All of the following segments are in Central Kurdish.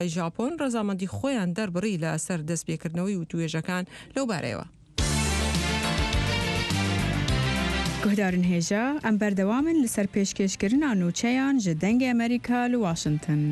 ژاپۆن ڕەزامەندی خۆیان دەربڕی لە سەر دەستپێکردنەوەی وتوێژەکان لەو بارەیەوە. گهدارن هێژە ئەم بەردەوامن لەسەر پێشکەشکردنا نوچەیان ji dengê Amerîka li Washington.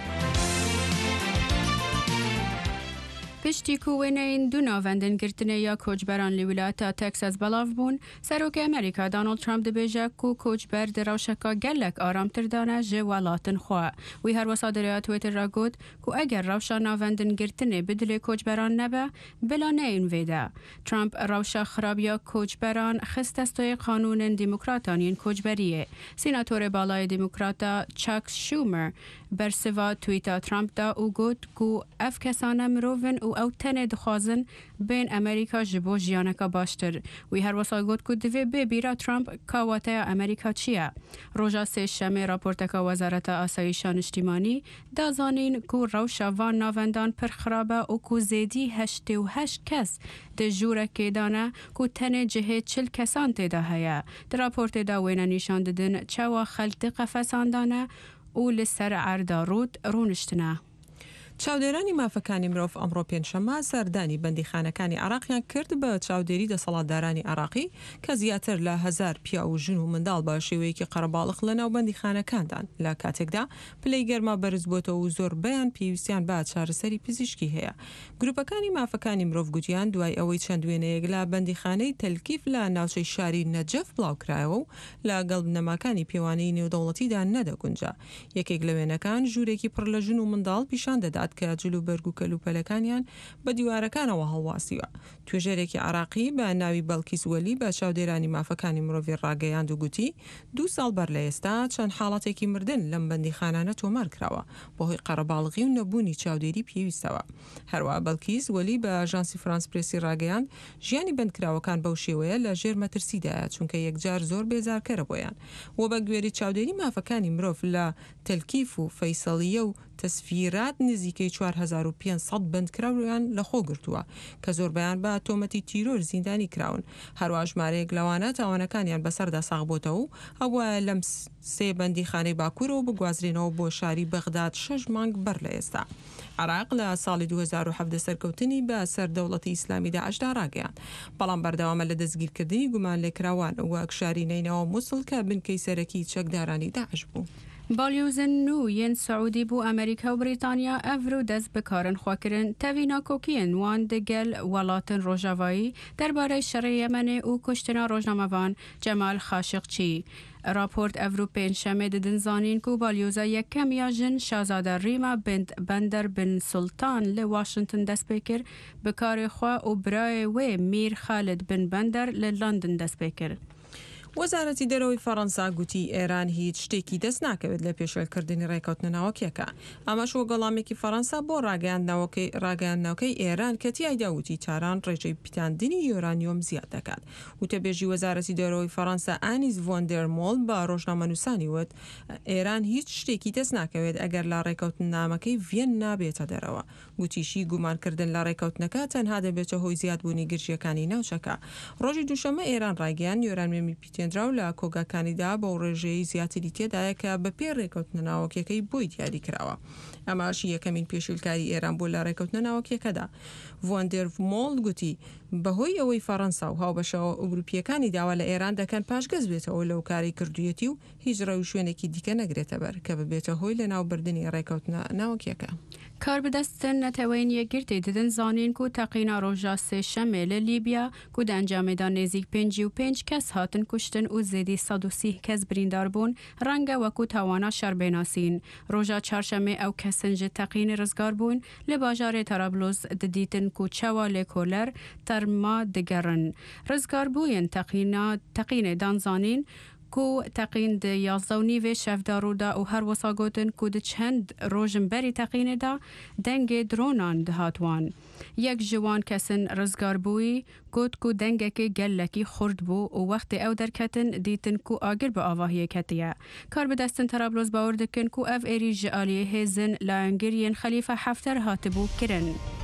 پشتی کو وێنەین دوو ناوەندنگرتنە یا کۆچبەران لە ویلایەتە تەکساس بەڵاو بوون، سەرۆکی ئەمریکا دۆناڵد ترامپ دەبێژە کو کۆچبەر دڕەوشەکە گەلێک ئارامتردانە ji وڵاتن خوا. وی هەروەسا دەرەیە توێتر ڕاگوت کو ئەگەر ڕەوشە ناوەندنگرتنێ بدلێ کۆچبەران نەبە بلا نەین وێدا. ترامپ ڕەوشە خراپیا کۆچبەران خستەستۆی قانونن دیموکراتانین کۆچبەریە. سیناتۆرە باڵای دیموکراتە چاک شومر بەرسڤا تویتە ترامپدا و گوت کو ئەف کەسانە مرۆڤن و ئەو تەنێ دخوازن بین ئەمریکا ji بۆ ژیانەکە باشتر. وی هەروەسا گوت کو divê بێبیرە ترامپ کاواتەیە ئەمریکا چییە؟ ڕۆژە سێشەمێ راپۆرتەکە وەزارەتە ئاسایشە نیشتیمانی دازانین کو ڕەوشە وان ناوەندان پر خراپە و کو زێدی 88 کەس di ژوورەکێدانە کو تەنێ جihê 40 کەسان تێدا هەیە. Di راپۆرتێدا wêne nîşan didin çawa xelk di qefesandane û li ser erda rûd rûniştine. چاودێرانی مافەکانی مرۆڤ ئەمڕۆ پێنجشەممە سەردانی بەندیخانەکانی عراقیان کرد بە چاودێری دەسەڵاتدارانی عراقی کە زیاتر لە 1000 پیا و ژن و منداڵ بە شێوەیەکی قەرەباڵغ لەناو بەندیخانەکاندان. لە کاتێکدا پلەی گەرما بەرز بۆتەوە و زۆر بەیان پێویستیان بە چارەسەری پزیشکی هەیە. گروپەکانی مافەکانی مرۆڤ گوتیان دوای ئەوەی چەند وێنەیەک لە بەندیخانەی تەلکیف لە ناوچەی شاری نەجەف بڵاوکرایەوە و لە گەڵبنەماکانی پێوانەی نێودەوڵەتیدا نەدەگونجا. یەکێک لە وێنەکان ژوورێکی پڕ لە ژن و منداڵ پیشان دەدات کە جلو بەرگ و کەلوپەلەکانیان بە دیوارەکانەوە هەڵواسیوە. توێژەرێکی عراقی بە ناوی بەڵکیس وەلی بە چاودێرانی مافەکانی مرۆڤی ڕاگەیاند و گوتی 2 ساڵ بەر لە ئێستا چەند حاڵەتێکی مردن لەم بەندیخانانە تۆمار کراوە بەهۆی قەرەباڵغی و نەبوونی چاودێری پێویستەوە. هەروە بەڵکیس وەلی بە ئاژانسی فرانس پرێسی ڕاگەیاند ژیانی بەندکراوەکان بەو شێوەیە لە ژێر مەترسیدایە چونکە یەکجار زۆر بێزارکەرە بۆیان. و بە گوێری چاودێری مافەکانی مرۆڤ لە تەلکیف و فەیسەڵیە و تەسفیرات نزیکەی 4500 بەندکراویان لە خۆ گرتووە کە زۆربیان بە تۆمەتی تیرۆر زیندانی کراون. هەروە ژمارەیەک لەوانە تاوانەکانیان بەسەردا ساغبۆتەوە و هەبووە لەم 3 بەندیخانەی باکوورەوە بگوازرێنەوە بۆ شاری بەغداد 6 مانگ بەر لە ئێستا. عراق لە ساڵی 2017 سەرکەوتنی بە سەر دەوڵەتی ئیسلامی داعشدا ڕاگەیان، بەڵام بەردەوامە لە دەستگیرکردنی گومان لێکراوان وەک شاری نینەوە مووسڵ کە بنکەی سەرەکی چەکدارانی داعش بوو. بالیوزن نو ین سعودی بو امریکا و بریتانیا افرو دست بکارن خواکرن تاوینا کوکین وان دگل ولاتن روژاوایی درباره شر یمن و کشتنا روزنامه‌وان جمال خاشقچی. راپورت افرو پنجشنبه ددن زانین کو بالیوزا یکم یا جن شاهزاده ریما بنت بندر بن سلطان ل واشنگتن دست بکر بکار خوا و برای و میر خالد بن بندر ل لندن دست بکر. وەزارەتی دەرەوەی فەڕەنسا گوتی ئێران هیچ شتێکی دەست ناکەوێت لە پێشێلکردنی ڕێکەوتنە ناوەکیەکە. ئەمەش وەگەڵامێکی فەڕەنسا بۆ ڕاگەیاندنەوەکەی ئێران کە تیایدا وتی چاران ڕێژەی پیتاندنی یۆرانیۆم زیاد دەکات. وتەبێژی وەزارەتی دەرەوەی فەڕەنسا ئانیس ڤۆندێرمۆڵ بە ڕۆژنامەنووسانی وت ئێران هیچ شتێکی دەست ناکەوێت ئەگەر لە ڕێکەوتن نامەکەی ڤێن نابێتە دەرەوە. گوتیشی گومانکردن لە ڕێکەوتنەکە تەنها دەبێتە هۆی زیادبوونی گرژیەکانی ناوچەکە. ڕۆژی دووشەمە ئێران ڕاگەیاند یۆرانیۆمی پیتێنراو لە کۆگاکانیدا بۆ ڕێژەیە زیاتری تێدایە کە بە پێ ڕێکەوتنە ناوەکیەکەی بۆی دیاری کراوە. ئەماش یەکەمین پێشیلکاری ئێران بۆ لە ڕێکەوتنە ناوەکیەکەدا. ڤۆندێرمۆڵ گوتی بەهۆی ئەوەی فەڕەنسا و هاوبەشەوە ئوروپیەکانی داوا لە ئێران دەکەن پاشگەز بێتەوە لەو کاری کردوویەتی و هیچ ڕێو شوێنێکی دیکە نەگرێتە بەر کە ببێتە هۆی لە ناوبردننی ڕێکەوتنە ناوەکیەکە. کار بدەستن نەتەوەین یەکگرتی ددن زانین کو تەقینا ڕۆژە سێشەمێ لە لیبیا کو دە ئەنجامێدا نێزیک 55 کەس هاتن کوشتن و زێدی 130 کەس بریندار بوون ڕەنگە وەکو تاوانە شەربێناسین. ڕۆژە چارشەمێ ئەو کەسن ji teqînê rizgar bûn li bajarê Trablos didîtin ku çawa lêkoler terma digerin. Rizgarbûyên teqînê dan zanîn ku teqîn di 11 şevdarûda û her wisa gotin ku di çend rojin berî teqînê da dengê dronan dihat wan. Yek ji wan kesin rizgarbûyî got ku dengekê gelekî xurt bû û wextê ew derketin dîtin ku agir bi avahiyê ketiye. Karbidestin Trablos bawer dikin ku ev êrî ji aliyê hêzin layengiriyên Xelîfe Hefter hatibû kirin.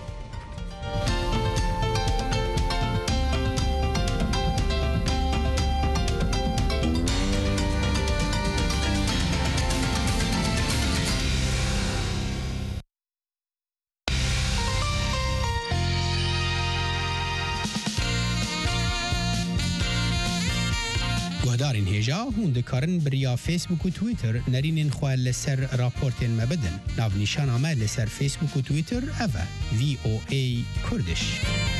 گهدارین هجا هون دکارن بریا فیسبوک و تویتر نرینین خواه لسر راپورتین مبدن ناو نیشان آمد لسر فیسبوک و تویتر اوه VOA کردش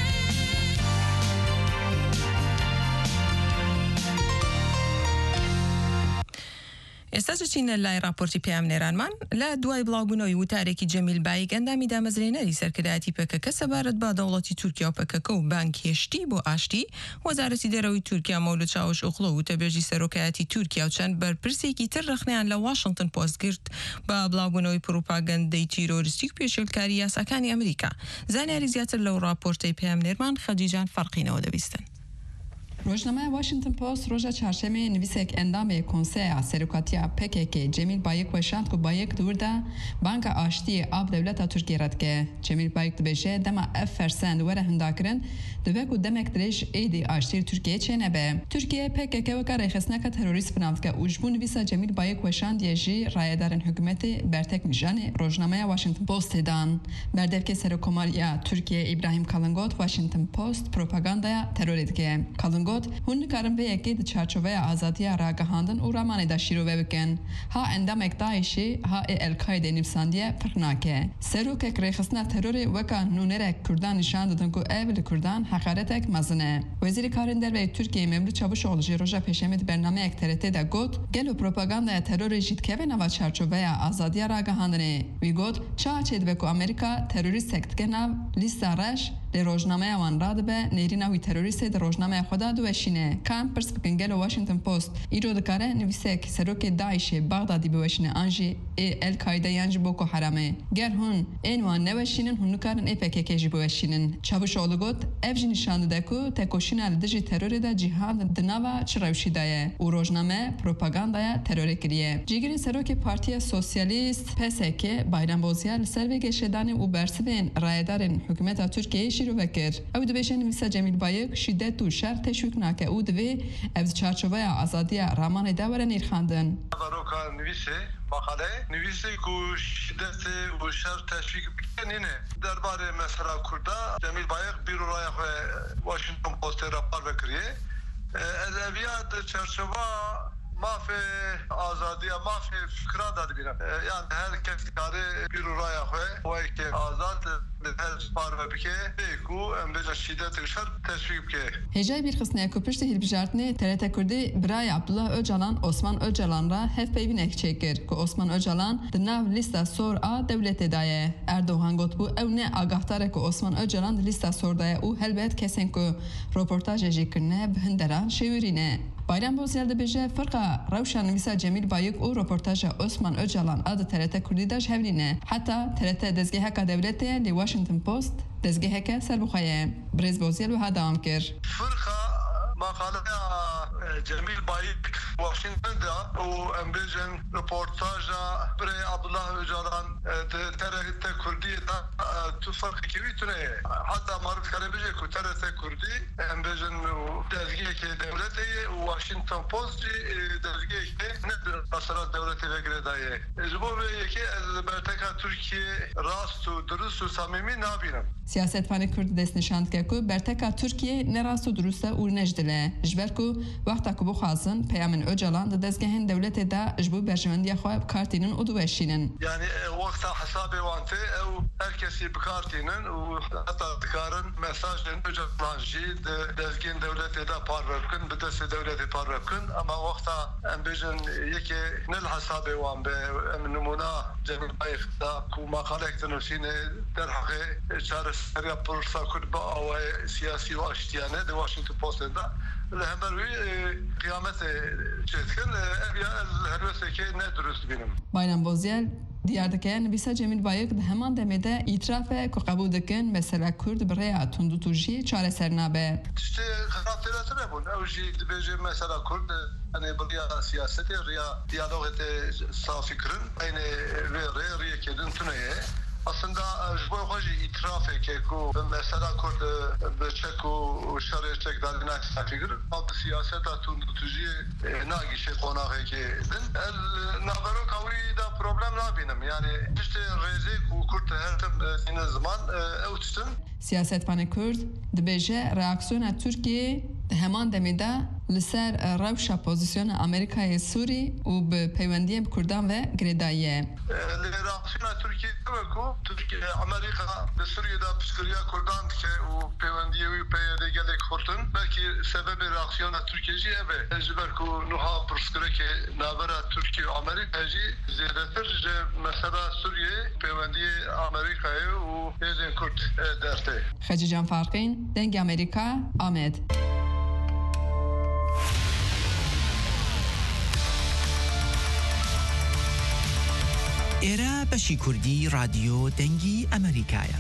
ئێستاش چینە لای راپۆرتی پێامنێرانمان لە دوای بڵاوبوونەوەی وتارێکی جەمیل بایک ئەندامی دامەزرێنەری سەرکردایەتی پەکەکە سەبارەت بە دەوڵەتی تورکیا و پەکەکە و بانک هێشتی بۆ ئاشتی وەزارەتی دەرەوەی تورکیا مەولود چاوشئۆغڵو وتەبێژی سەرۆکایەتی تورکیا و چەند بەرپرسێکی تر رەخنەیان لە واشنگتن پۆست گرت بە بڵاوبوونەوەی پروپاگەندەی تیرۆریستی و پێشێلکاری یاساکانی ئەمریکا. زانیاری زیاتر لەو راپۆرتەی پێامنێرمان خەدیجان فەرقینەوە دەبیستن. روزنامه واشنگتن پست روز چهارشنبه نویسک اندام کنسیا سروکاتیا PKK جمیل بایک و شاند کو بایک دورده بانک آشتی آب دولت ترکیه رد که جمیل بایک دبیجه دما افرسند وره هنداکرن دوبه کو دمک درش ایدی آشتی ترکیه چنه به ترکیه PKK و کار خسنک تروریست بنافت که اوجبو نویسا جمیل بایک و شاند یجی رایدارن حکومت برتک نشانه روزنامه واشنگتن پست دان بردفک سروکمالیا ترکیه ابراهیم کالنگوت واشنگتن پست پروپاگاندایا تروریست که کالنگوت هون کارن به یکی د چارچوبه آزادی راگهاندن و رامانه دا شیرو بکن ها اندام داعشی ها القاعده نفساندیه فرناکه سروک کرخصنا ترور وکا نونره کردان نشان دادن کو اول کردان حقارتک مزنه وزیر کارن در ترکیه مملو چاوشئوغلو روزا پیشمید برنامه اکترته دا گوت گلو پروپاگاندا ترور جیت که نوا چارچوبه آزادی راگهاندنه وی گوت چا چید بکو امریکا تروریست سکتگنا لیستا رش در روزنامه وان راد به نیریناوی تروریست در روزنامه خدا دوشینه کام پرس بکنگل واشنگتن پست ایرو دکاره نویسه که سروک داعش بغدادی بوشینه آنجی القاعده یانج بوکو حرامه گر هون اینوان نوشینن هون نکارن PKK جی بوشینن چاوشئوغلو گوت افجی نشان داده کو تکوشینا لدجی ترور دا جهاد دناوا چراوشی دایه و روزنامه پروپاگاندایا ترور کریه جیگری سروک پارتی سوسیالیست PSK بایرام بوزیار سروی گشدانی و برسبین رایدارن حکومت ترکیه شروع وکر او دبیشن نویسا جمیل بایک شدت و شر تشویق ناکه او دوی از چارچوبه آزادی رامان داور نیرخاندن باروکا نویسه مقاله نویسه که شدت و شر تشویق بکنینه درباره مثلا کرده جمیل بایک بیرو رای واشنگتن پست راپور بکریه ادبیات چارچوبه ما في آزادية ما في فكرة دار بينا يعني هر كيف كاري بيرو رايا خوي ويك آزاد هر بار بكي بيكو ام بيجا شدت الشر تشويق بكي هجای بیرخصنه کو پشت هیل بجارتنه ترته کردی برای عبدالله اوجالان عثمان اوجالان را هف پیوین اکچکر که عثمان اوجالان دناو لیستا سور آ دولت دایه اردوغان گوت بو او نه آگاهتاره که عثمان اوجالان لیستا سور دایه او هلبت کسین که روپورتاج جی کرنه بهندران شویرینه بایرام بوزیار دبیجه فرقه روشن نویسا جمیل بایک او رپورتاج عثمان اوجالان آد ترته کردی داش هولینه حتی ترته دزگه هکا دولته لی واشنگتن پست دزگه هکا سر بخواه بریز بوزیار و ها دوام کر فرقه مقاله جمیل بایک واشنگتن دا و امبیجن رپورتاج برای عبدالله اوجالان ترته کردی دا تو فرق کیوی تونه حتی معروف کرده بیجه که ترته کردی امبیجن دزگه که دولته واشنگتن پست دزگه که نه مثلا دولتی بگره دایه جبو به یکی از برتکه ترکیه راست و درست و صمیمی نبینم سیاست فانی کرد دست نشاند که برتکه ترکیه نه راست و درسته و نجدله جبر که وقتا که بخوازن پیامن اوجالان دزگهن دولت دا جبو برجمندی خواه کارتینن و دوشینن یعنی وقتا حساب وانته او هر کسی بکارتینن و حتی دکارن مساج اوجالان جی دزگهن دولت دا پار بکن به دست دولت پار بکن اما وقتا ام بیجن یکی نل حساب وان به نمونه جمیل بایخ دا کو مقاله اکتنوسین در حقه چار سریا پرسا کرد با آوه سیاسی و اشتیانه در واشنگتن پست دا لهمروی قیامت چیزکن هروسه که نه درست بینم بایرام بوزیار دیار دکن نویسا جمیل بایک ده همان دمیده ایتراف که قبول دکن مثلا کرد برای تندو توجی چاره سرنابه تشتی خاطرات نبود اوجی دبیجه مثلا کرد یعنی برای سیاستی ریا دیالوگت صافی کرن این ری کدن تونه aslında bu hoji itirafı ki ku mesela kurd beçek u şerê çek dalina fikir alt siyaset atun tuji nagi şey konağı ki el navaro kavi da problem nabinim yani işte rezi ku kurd her tem zaman evçtin siyaset panı kurd dibêje reaksiyona Türkiye همان دمیده لسر روشا پوزیسیون امریکای سوری و به پیوندی کردان و گریداییه. لراقسیون ترکیه کو ترکیه امریکا به سوریه دا پسکریا کردان که و پیوندی و پیاده گلک خورتن بلکه سبب راقسیون ترکیه جی ابه جبر کو نوها پسکره که نابرا ترکیه و امریکا جی زیادتر مثلا سوریه پیوندی امریکای و ایدن کرد درته. خجی جان فارقین دنگ امریکا آمد. ئێرە بەشی کوردی رادیۆ دەنگی ئەمریکایە.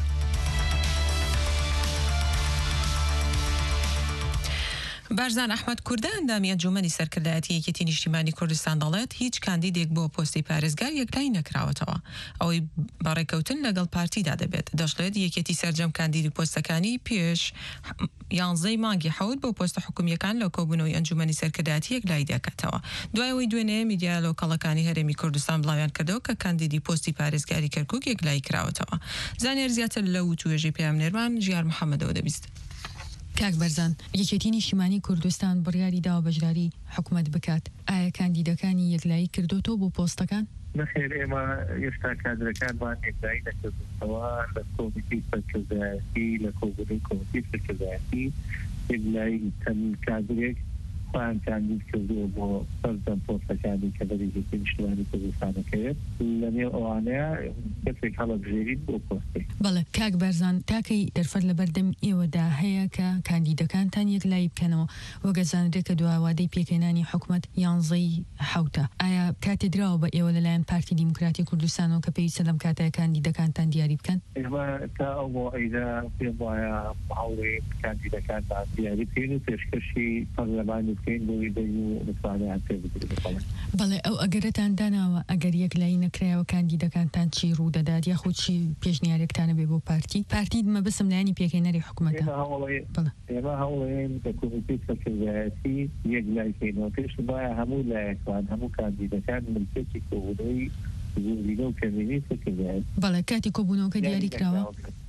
بارزان ئەحمەد کوردە ئەندامی ئەنجومەنی سەرکردایەتی یەکێتی نیشتیمانی کوردستان دەڵێت هیچ کاندیدێک بۆ پۆستی پارێزگار یەکلای نەکراوەتەوە. ئەوەی بەڕێکەوتن لەگەڵ پارتیدا دەبێت. دەشڵێت یەکێتی سەرجەم کاندیدی پۆستەکانی پێش 11 مانگی حەوت بۆ پۆستە حکومیەکان لە کۆبوونەوەی ئەنجومەنی سەرکردایەتی یەکلای دەکاتەوە. دوایەوەی دوێنێ میدیا لۆکەڵەکانی هەرێمی کوردستان بڵاویان کردەوە کە کاندیدی پۆستی پارێزگاری کەرکووک یەکلای کراوەتەوە. زانیار زیاتر لە وتوێژەی پێامنێرمان ژیار محەممەدەوە دەبیست. کاک بەرزان یەکێتی نیشتیمانی کوردستان بڕیاری داوە بەشداری حکوومەت بکات. ئایا کاندیدەکانی یەکلایی کردوتەوە بۆ پۆستەکان؟ نەخێر ئێمە ئێستا کادرەکانمان یەکلایی نەکردوەوە لە کۆمیتی سەرکردایەتی لە کۆبوونەوەی کۆمیتی سەرکردایەتی یەکلایی چەند کادرێک خۆیان کاندید کردووە بۆ سەرجەم پۆستەکانی کە بەرەیەتی نیشتیمانی کوردستانەکەوێت لەنێو ئەوانەیە کەسێک هەڵەبژێرین بۆ پۆستێک. بەڵێ کاک بەرزان تاکەی دەرفەت لە بەردەم ئێوەدا هەیە کە کاندیدەکانتان یەکلایی بکەنەوە وەگەزانرێت کە دواوادەی پێکهێنانی حکوومەت 11 حەوتە. ئایا کاتێ دراوە بە ئێوە لەلایەن پارتی دیموکراتی کوردستانەوە کە پێویستە لەم کاتەیە کاندیدەکانتان دیاری بکەن؟ ئێمە تا ئەو ئەیدا پێم وایە هەوڵێ کاندیدەکانتان دیاری بکەین و پێشکەشی پەرلەمانی بکەین بۆی دەی و متوانیان پێ بدرێن. بەڵێ ئەو ئەگەرتان داناوە ئەگەر یەکلایی نەکرایەوە کاندیدەکانتان چی ڕوودەدات یاخود چی پێشنیارێکتانە بێ بۆ پارتی مەبەستم لایەنی پێکهێنەری حکوومەتە. ئێمە هەوڵێن بە کۆمیتی سەرکردایەتی یەکلای بکەینەوە پێش وایە هەموو لایەکان هەموو کاندیدەکان ملکێتی کۆبوونەوەی زوردینە و کەمینی سەرکردایەتی. بەڵێ کاتی کۆبوونەوەکە دیاری کراوە.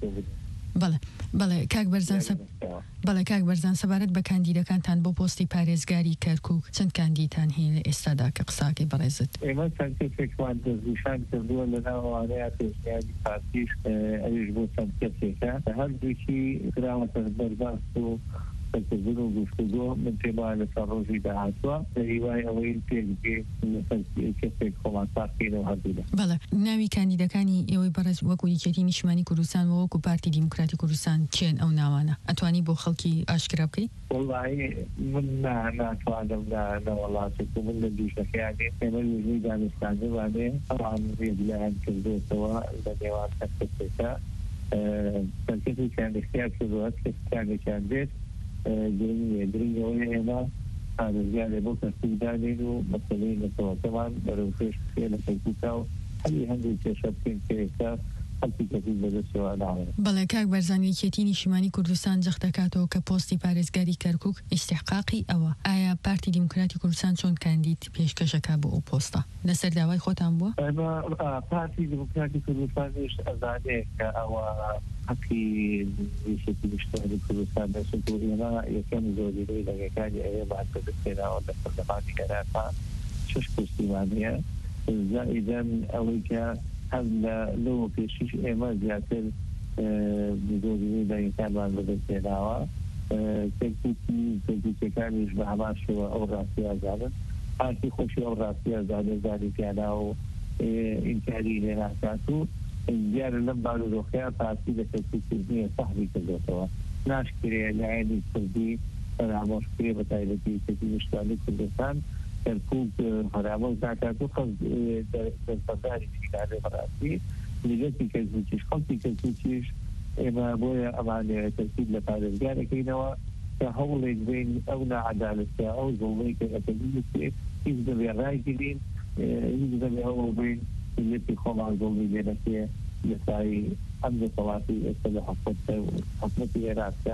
بەڵێ کاک بەرزان سەبارەت بە کاندیدەکانتان بۆ پۆستی پارێزگاری کەرکووک چەند کاندیدتان هەیە لە ئێستادا کە قساکەی بەڕێزت؟ ئێمە چەند کەسێکمان دەستنیشان کردووە لەناوانەیە پێشنیاری پارتیش ئەویش بۆ چەند کەسێکە هەردووکی کراوەتە بەرباست و سەرکردن و گفتوگۆ من پێم وایە لەسەر ڕۆژی داهاتووە هیوای ئەوەی پێگوێ کەسێک خۆمان ساختینەوە هەردوودا. بەڵێ ناوی کاندیدەکانی ئێوەی بەڕێز وەکو یەکێتی نیشتیمانی کوردستان و وەکو پارتی دیموکراتی کوردستان چێن ئەو ناوانە ئەتوانی بۆ خەڵکی ئاشکرا بکەی؟ وەڵڵاهی من ناتوانم لە وڵاتێک و من لە دووشەکەیانێ ئێمە وێژەی دانستانەوانێ ئەوان ێگلایان کردوێتەوە لە نێوان کەسێکە کەسێکیان اختیار کردووە کەسێکیان بێت گرنگەوەی ئێمە پارێزگارێ بۆ کەسێکدانین و مەسەلەی نەتەوەکەمان بەرەو پێش بکەین لە کەرکووکا و هەلی هەندێک کێشە بکەین کە بەڵێ کاک بەرزان یەکێتی نیشتیمانی کوردستان جەخت دەکاتەوە کە پۆستی پارێزگاری کەرکووک ئیستحقاقی ئەوە. ئایا پارتی دیموکراتی کوردستان چۆن کاندید پێشکەشەکە بۆ ئەو پۆستە لەسەر داوای خۆتان بووە؟ پارتی دیموکراتی کوردستانیش ئەزانێت کە ئەوە حەقی یەکێتی نیشتیمانی کوردستان دەچێت و ئێمە یەکەم زۆرینەی لەگەکانی ئەوێ بانکە بستێناوە لە پەرلەمانی عێراقا 6 کورسیمانەیە زائیدەن ئەوەی کە هەم لەوە پێشیش ئێمە زیاتر زۆرینەی لەگەکانمان بەدەستێناوە کەرکووکیەکانیش بە هەمان شێوە ئەو ڕاستی ئازانن پارتی خۆشی ئەو ڕاستی ئازانێ زانی پیانا و ئینکاری لێ ناکات و دیارە لەم بارودۆخەیە پارتی لە کەرکووکردنیە سەحبی کردێتەوە ناشکرێ لایەنی کوردی پەرامۆژکرێ بە تایبەتی یەکێتی نیشتیمانی کوردستان کەرکووک پەرامۆژ ناکات و دەربەرداری فیلانێ بەڕاستی میلەتی کەرکووکیش خەڵکی کەرکووکیش ئێمە بۆیە ئەمانێ تەرکیب لە پارێزگارەکەینەوە کە هەوڵێک بین ئەو نەعەدالەتە ئەو زوڵەی کە ئەتەبیێت هیچ دەبێ ڕایگرین هیچ دەبێ ئەوە بین میلەتی خۆمان زوڵی لێنەکێ لەسایی ئەم دەسەڵاتی ئێستا لە حکومەتی عێراقدا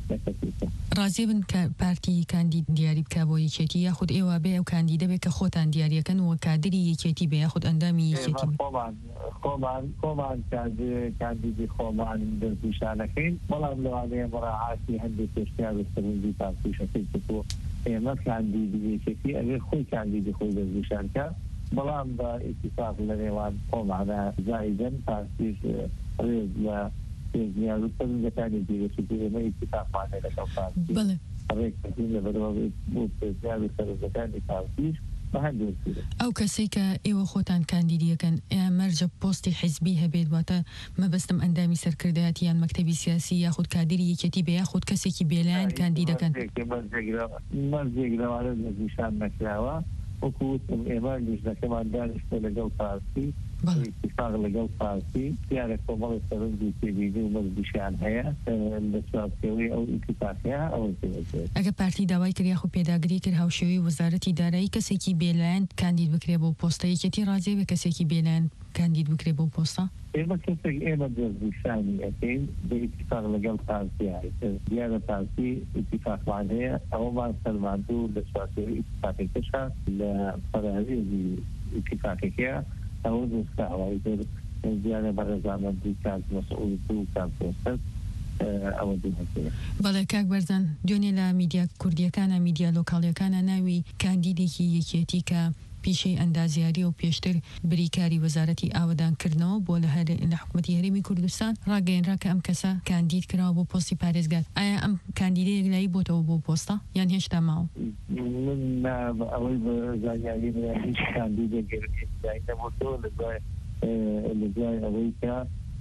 ڕازێ بن کە پارتی کاندید دیاری بکە بۆ یەکێتی یاخود ئێوە بێ ئەو کاندیدە بێت کە خۆتان دیاریەکەن و کادری یەکێتی بێ یاخود ئەندامی یەکێتی خۆمان کاندیدی خۆمان دەستنیشانەکەین بەڵام لەوانەیە مراعاتی هەندێک پێشنیار و سەرنجی پارتیشەکەی بۆ ئێمە کاندیدی یەکێتی ئەگەر خۆی کاندیدی خۆی دەستنیشانکە بەڵام بە ئیتیفاق لە نێوان خۆمانە زایدەن پارتیش ڕێز لە پێشنیار و سەرنجەکانی دیرەکەی ئێمە ئیتیفاقمانە لەگەڵ پارتی ڕێککردین لە بەرەوە بۆ پێشنیار و سەرنجەکانی پارتیش ئەو کەسێک کە ئێوە خۆتان کاندیدیەکەن مەرجە پۆستی حیزبی هەبێت واتە مەبەستم ئەندامی سەرکردایەتی یان مەکتەبی سیاسی یاخود کادری یەکێتی بێ یاخود کەسێکی بێلایەن کاندیدەکەن مەرجێکراوانە نیشان نەکراوە وەکوتم ئێمە لیژنەکەمان دانیشتە لەگەڵ پارتی اتفاق لەگەڵ پارتی دیارە کۆمەڵی سەرنجی تێبینی و مەرجیشیان هەیە لە چوارچێوەی ئەو ئیتفاقیە ئەوە ئەگە پارتی داوای کرد یاخود پێداگری کرد هاوشێوەی وەزارەتی دارایی کەسێکی بێلایەن کاندید بکرێ بۆ پۆستە یەکێتی ڕازێ بە کەسێکی بێلایەن کاندید بکرێ بۆ پۆستە ئێمە کەسێک ئێمە دەستنیشانی ئەکەین بە ئیتفاق لەگەڵ پارتیە دیارە پارتی ئیتفاقمان هەیە ئەوەمان سەرماندوو لە چوارچێوەی ئیتفاقێکەشە لە پەرهەوێزی ئیتفاقێکەیە ئەوە دەستاوای تر دیارە بە ڕێزامەندی کات مەسئوڵ و کات پۆستەت ئەوە دووهەیە. بەڵێ کاک بەرزان دوێنێ لە میدیا کوردیەکانە میدیا لۆکاڵیەکانە ناوی کاندیدێکی یەکێتی کە پیشەی ئەندازیاری و پێشتر بریکاری وەزارەتی ئاوەدانکردنەوە بۆ لە حکوومەتی هەرێمی کوردستان ڕاگەیەنرا کە ئەم کەسە کاندید کراوە بۆ پۆستی پارێزگار. ئایا ئەم کاندیدەیەک لای بۆتەوە بۆ پۆستە یان هێشتا ماوە؟ من ئەوەی بە زانیاری هیچ کاندیدێک نەبووتەوە لەگوای ئەوەی کە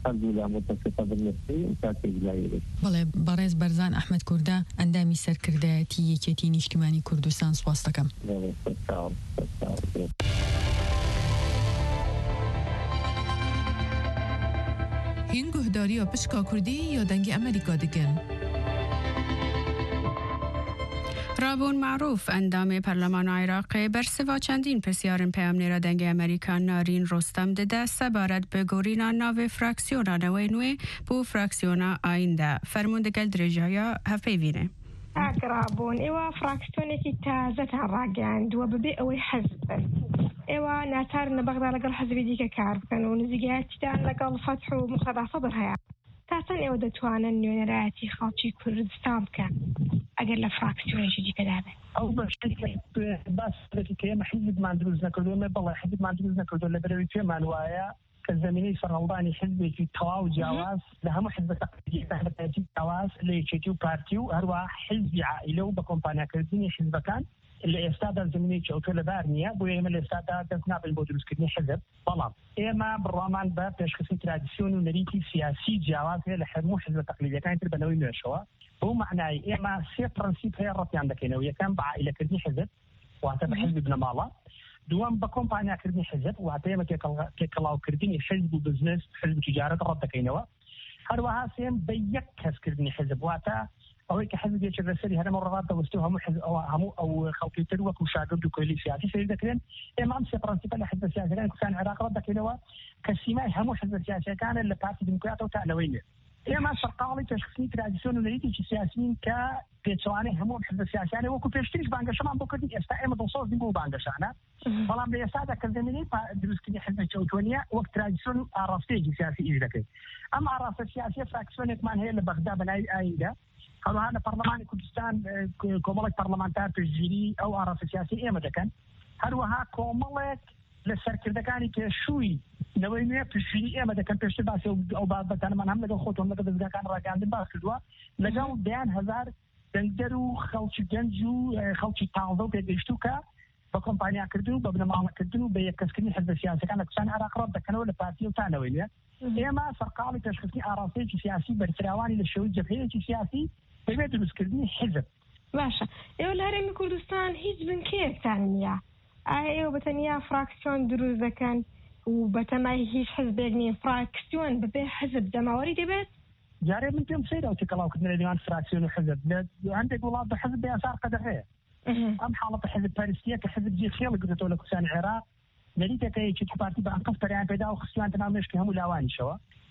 بەڵێ بەڕێز بەرزان ئەحمەد کوردە ئەندامی سەرکردایەتی یەکێتی نیشتیمانی کوردستان سواس دەکەم. هین گوهداری و پشکا کوردی یا دەنگی ئەمریکا دەکەن. رابون معروف اندام پارلمان عراق برسوا چندین پرسیارن پیامنێرە دەنگی ئەمریکا نارین ڕۆستەم دەدا سەبارەت بگۆڕینا ناوێ فراکسیۆنانەوەی نوێ بۆ فراکسیۆنا ئایندا فەرموندەگەل درێژایە هەفپەیڤینێ. ئاگرابوون ئێوە فراکسیۆنێکی تازەتان ڕاگەاندووە ببێ ئەوەی حەزب بن. ئێوە ناچارن لە بەغدا لەگەڵ حەزبی دیکە کار بکەن و نزیگایەتیدان لەگەڵ فەتح و مقتەدا سەدر هەیە. تاچەند ئێوە دەتوانن نوێنەرایەتی خەڵکی کوردستان بکەن ئەگەر لە فراکسیۆنێکی دیکەدا بێت. ئەو باسێکی کە ئێمە حیزبمان دروست نەکردووە بەڵێ حیزبمان دروست نەکردو لە بەرەوەی پێمان وایە کە زەمینەی سەرهەڵدانی حیزبێکی تەواو جیاواز لە هەموو حیزبە تەقلیدی جیاواز لە یەکێتی و پارتی و هەروە حیزبی عائیلە و بە کۆمپانیاکردنی حیزبەکان لە ئێستادا زمینەیەکی ئەوتۆ لەبار نییە بۆ ئێمە لە ئێستادا دەست نابین بۆ دروستکردنی حیزب. بەڵام ئێمە بڕوامان بە پێشکەسی ترادیسیۆن و نەریتی سیاسی جیاواز هەیە لە هەموو حیزبە تەقلیدیەکانی تر بەنەوەی نوێشەوە. بۆ معنای ئێمە سێ پرەنسیپ هەیە ڕەتیان دەکەینەوە. یەکەم بە عائیلەکردنی حیزب واتە بە حیزب بنەماڵە. دووەم بە کۆمپانیاکردنی حیزب واتە ئێمە تێکەڵاوکردنی حیزب و بزنس حیزب تیجارەت ڕەت دەکەینەوە. هەروەها سێم بە یەک کەسکردنی حیزب واتە ئەوەی کە حیزبێکی لەسەری هەرێمە ڕەوات دەوەستێ و هەموو ئەو خەڵکی تر وەکو شاگرد و کۆیلی سیاسی سەیر دەکرێن. ئێمە ئەم سێ پرەنسیپە لە حیزبە سیاسیەکانی کوردستان عێراق ڕەت دەکەینەوە کە سیمای هەموو حیزبە سیاسیەکانە لە پارتی دیموکراتەوە تا لەوەی نێت. ئێمە سەرقاڵی پێشکەشتنی ترادیسیۆن و نەریتێکی سیاسین کە پێچەوانەی هەموو حیزبە سیاسیانە وەکو پێشتریش بانگەشەمان بۆ کردین. ئێستا ئێمە دڵسۆزین بۆ بانگەشانە بەڵام لە ئێستادا کە زەمینەی دروستکردنی حیزبێکی ئۆتۆنیە وەک ترادیسیۆن و ئاڕاستەیەکی سیاسی ئیش دەکەین. ئەم ئاڕاستە سیاسیە فراکسیۆنێکمان هەیە لە بەغدا بەناوی ئایندا هەروەها لە پەرلەمانی کوردستان کۆمەڵێک پەرلەمانتار پێشگیری ئەو ئاڕاستە سیاسی ئێمە دەکەن. هەروەها کۆمەڵێک لە سەرکردەکانی پێشووی نەوەی نوێ پشتگیری ئێمە دەکەن. پێشتر باسی ئەو بابەتانەمان هەم لەگەڵ خۆتۆم لەگەڵ دەستگاکان ڕاگەاندن باس کردووە لەگەڵ 10,000 دەنگدەر و خەڵکی گەنج و خەڵکی تازە و پێگەیشتوو کە بە کۆمپانیاکردن و بە بنەماڵەکردن و بە یەککەسکردنی حیزبە سیاسیەکان لە کوردستان عێراق ڕەت دەکەنەوە لە پارتی و تانەوەی نوێ. ئێمە سەرقاڵی پێشکەشتنی ئاڕاستەیەکی سیاسی بەرفراوانی لە شێوەی جەبهەیەکی سیاسی بەبێ دروستکردنی حیزب. باشە ئێوە لە هەرێمی کوردستان هیچ بنکەیەکتان نییە. ئایا ئێوە بەتەنیا فراکسیۆن دروست دەکەن و بەتەمای هیچ حزبێک نیە فراکسیۆن بەبێ حزب دەماوەری دەبێت؟ جارێ من پێم سەیرە تێکەڵاوکردن لە نێوان فراکسیۆن و حزب لە هەندێک وڵات بە حزب بە یاسار قەدەر هەیە. ئەم حاڵەتە حزب پەرستیە کە حزب جێ خێڵ گرتەوە لە کوردستانی عێراق نەریتەکەیەکی پارتی بە ئەنقەف پەریان پێدا و خستیان ناو مێشکی هەموو لاوانیشەوە.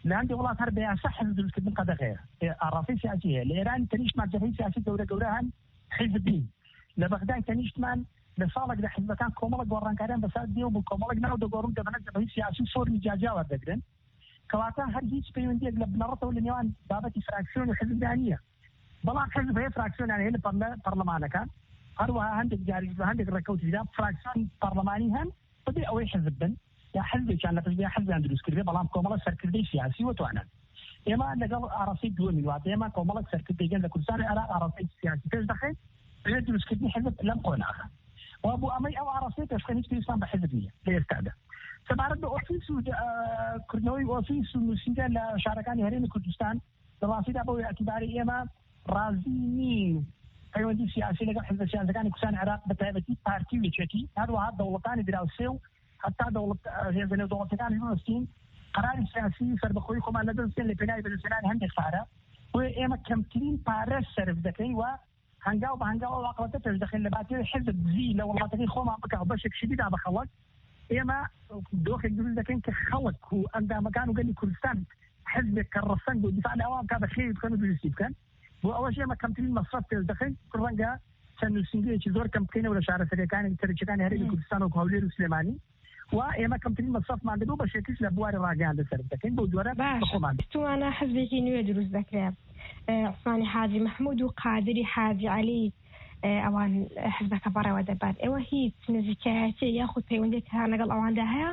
لعندي والله هر بياسة حزب الكتب قدغير عرفي سياسية لإيران تنيش مع جمهورية سياسية دورهن حزبين لبغداد تنيش مان لصالح ده حزب كان كومالك وران كارين بس ديو بالكومالك ناو دغورون دبنا جمهورية سياسية صور مجاجاوة دقرن كواتا هر هيش بيوندي لبنرته ولا نيوان بابتي فراكسيون وحزب دانية بلا حزب هي فراكسيون يعني هنا برلمان كان هروها عندك جاري عندك ركوت جدا فراكسيون برلماني هم بدي أوي حزبن يا حزب كان لفظ حزب أندلس كذي بلام كومالك سركردي سياسي وتوانا إما نقل عرفي دول من وقت إما كومالك سركردي جنب كل سنة أنا عرفي سياسي تيجي دخل أندلس كذي حزب لم قناعة وأبو أمي أو عرفي تشخيص في إسلام بحزبية ليستعد سبارد أوفيس كرنوي أوفيس مسيرة لشاركان هرين كردستان دراسة أبو اعتباري إما رازينين أيوة سياسي لقى حزب سياسي كان يكسان عراق بتاعتي بارتي وشتي هذا دولتان دراوسيو حتى دولة هي زي دولتان يونسين قرار سياسي سر بخوي خما لدن سن لبناء بالسنان هندي خارة وإما كمتين بارس سرف ذكي وهنجاو وعقلته تدخل لبعتي حزب زي لو والله تكين خما بكا بشك شديد على خلق إما دوخ الجزء ذكين كخلق هو عندما كانوا قال لي كردستان حزب كرسان ودفاع الأوام كذا خير كانوا بيجيب كان وأول شيء ما كمتين مصرف تدخل كرنجا كانوا سنجي تزور كمتين ولا شعر سريكان ترجعان هري كردستان وكهولير وسليماني وإما كمتين مصرف ما عنده بشكل لبوار راجعان لسرب لكن بودورة بخمان. تو أنا حزبي كينو يدرس ذكرى عثماني حاجي محمود وقادري حاجي علي أوان حزبك برا ودبات وهي نزكاتي ياخذ بيوندك نقل أوان داها.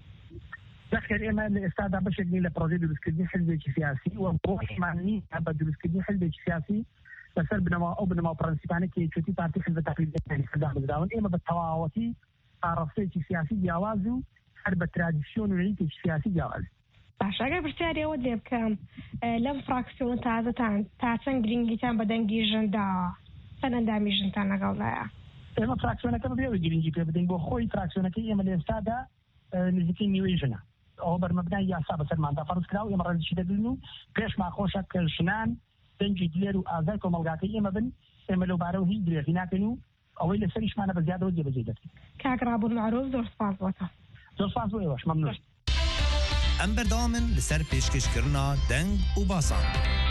ذكر إما الأستاذ بشكل من البروجيد السكدي حزب سياسي وبروح معني أبد السكدي حزب سياسي بس بنما برنسيباني كي تشوتي بارتي حزب تقليدي يعني حزب بداون إما بالتواوتي عرفتي سياسي جوازه حرب تراديشن وريتي سياسي جواز. باشا برتاري ودي بكم لم فراكسيون تاعتن جرينجي تان بدنجي جندا فنندامي جنتانا قولها. إما فراكسيون كم بيو جرينجي بدن بخوي فراكسيون كي إما الأستاذ نزكي نيويجنا أو برمبناء يا سابع سلمان دافرس كراو إما رد شدة دلنو كيش مع خوشك الشنان دنجي دليرو آزاك وملقاتي إما بن إما لو بارو هي دلير هناكنو أو إلا سريش معنا بزيادة وجه بزيادة. كاكرابو المعروف دور سباز وطا. دور سباز ويوش ممنون. أمبر دامن لسر پیشکش کرنا دنگ و باسان.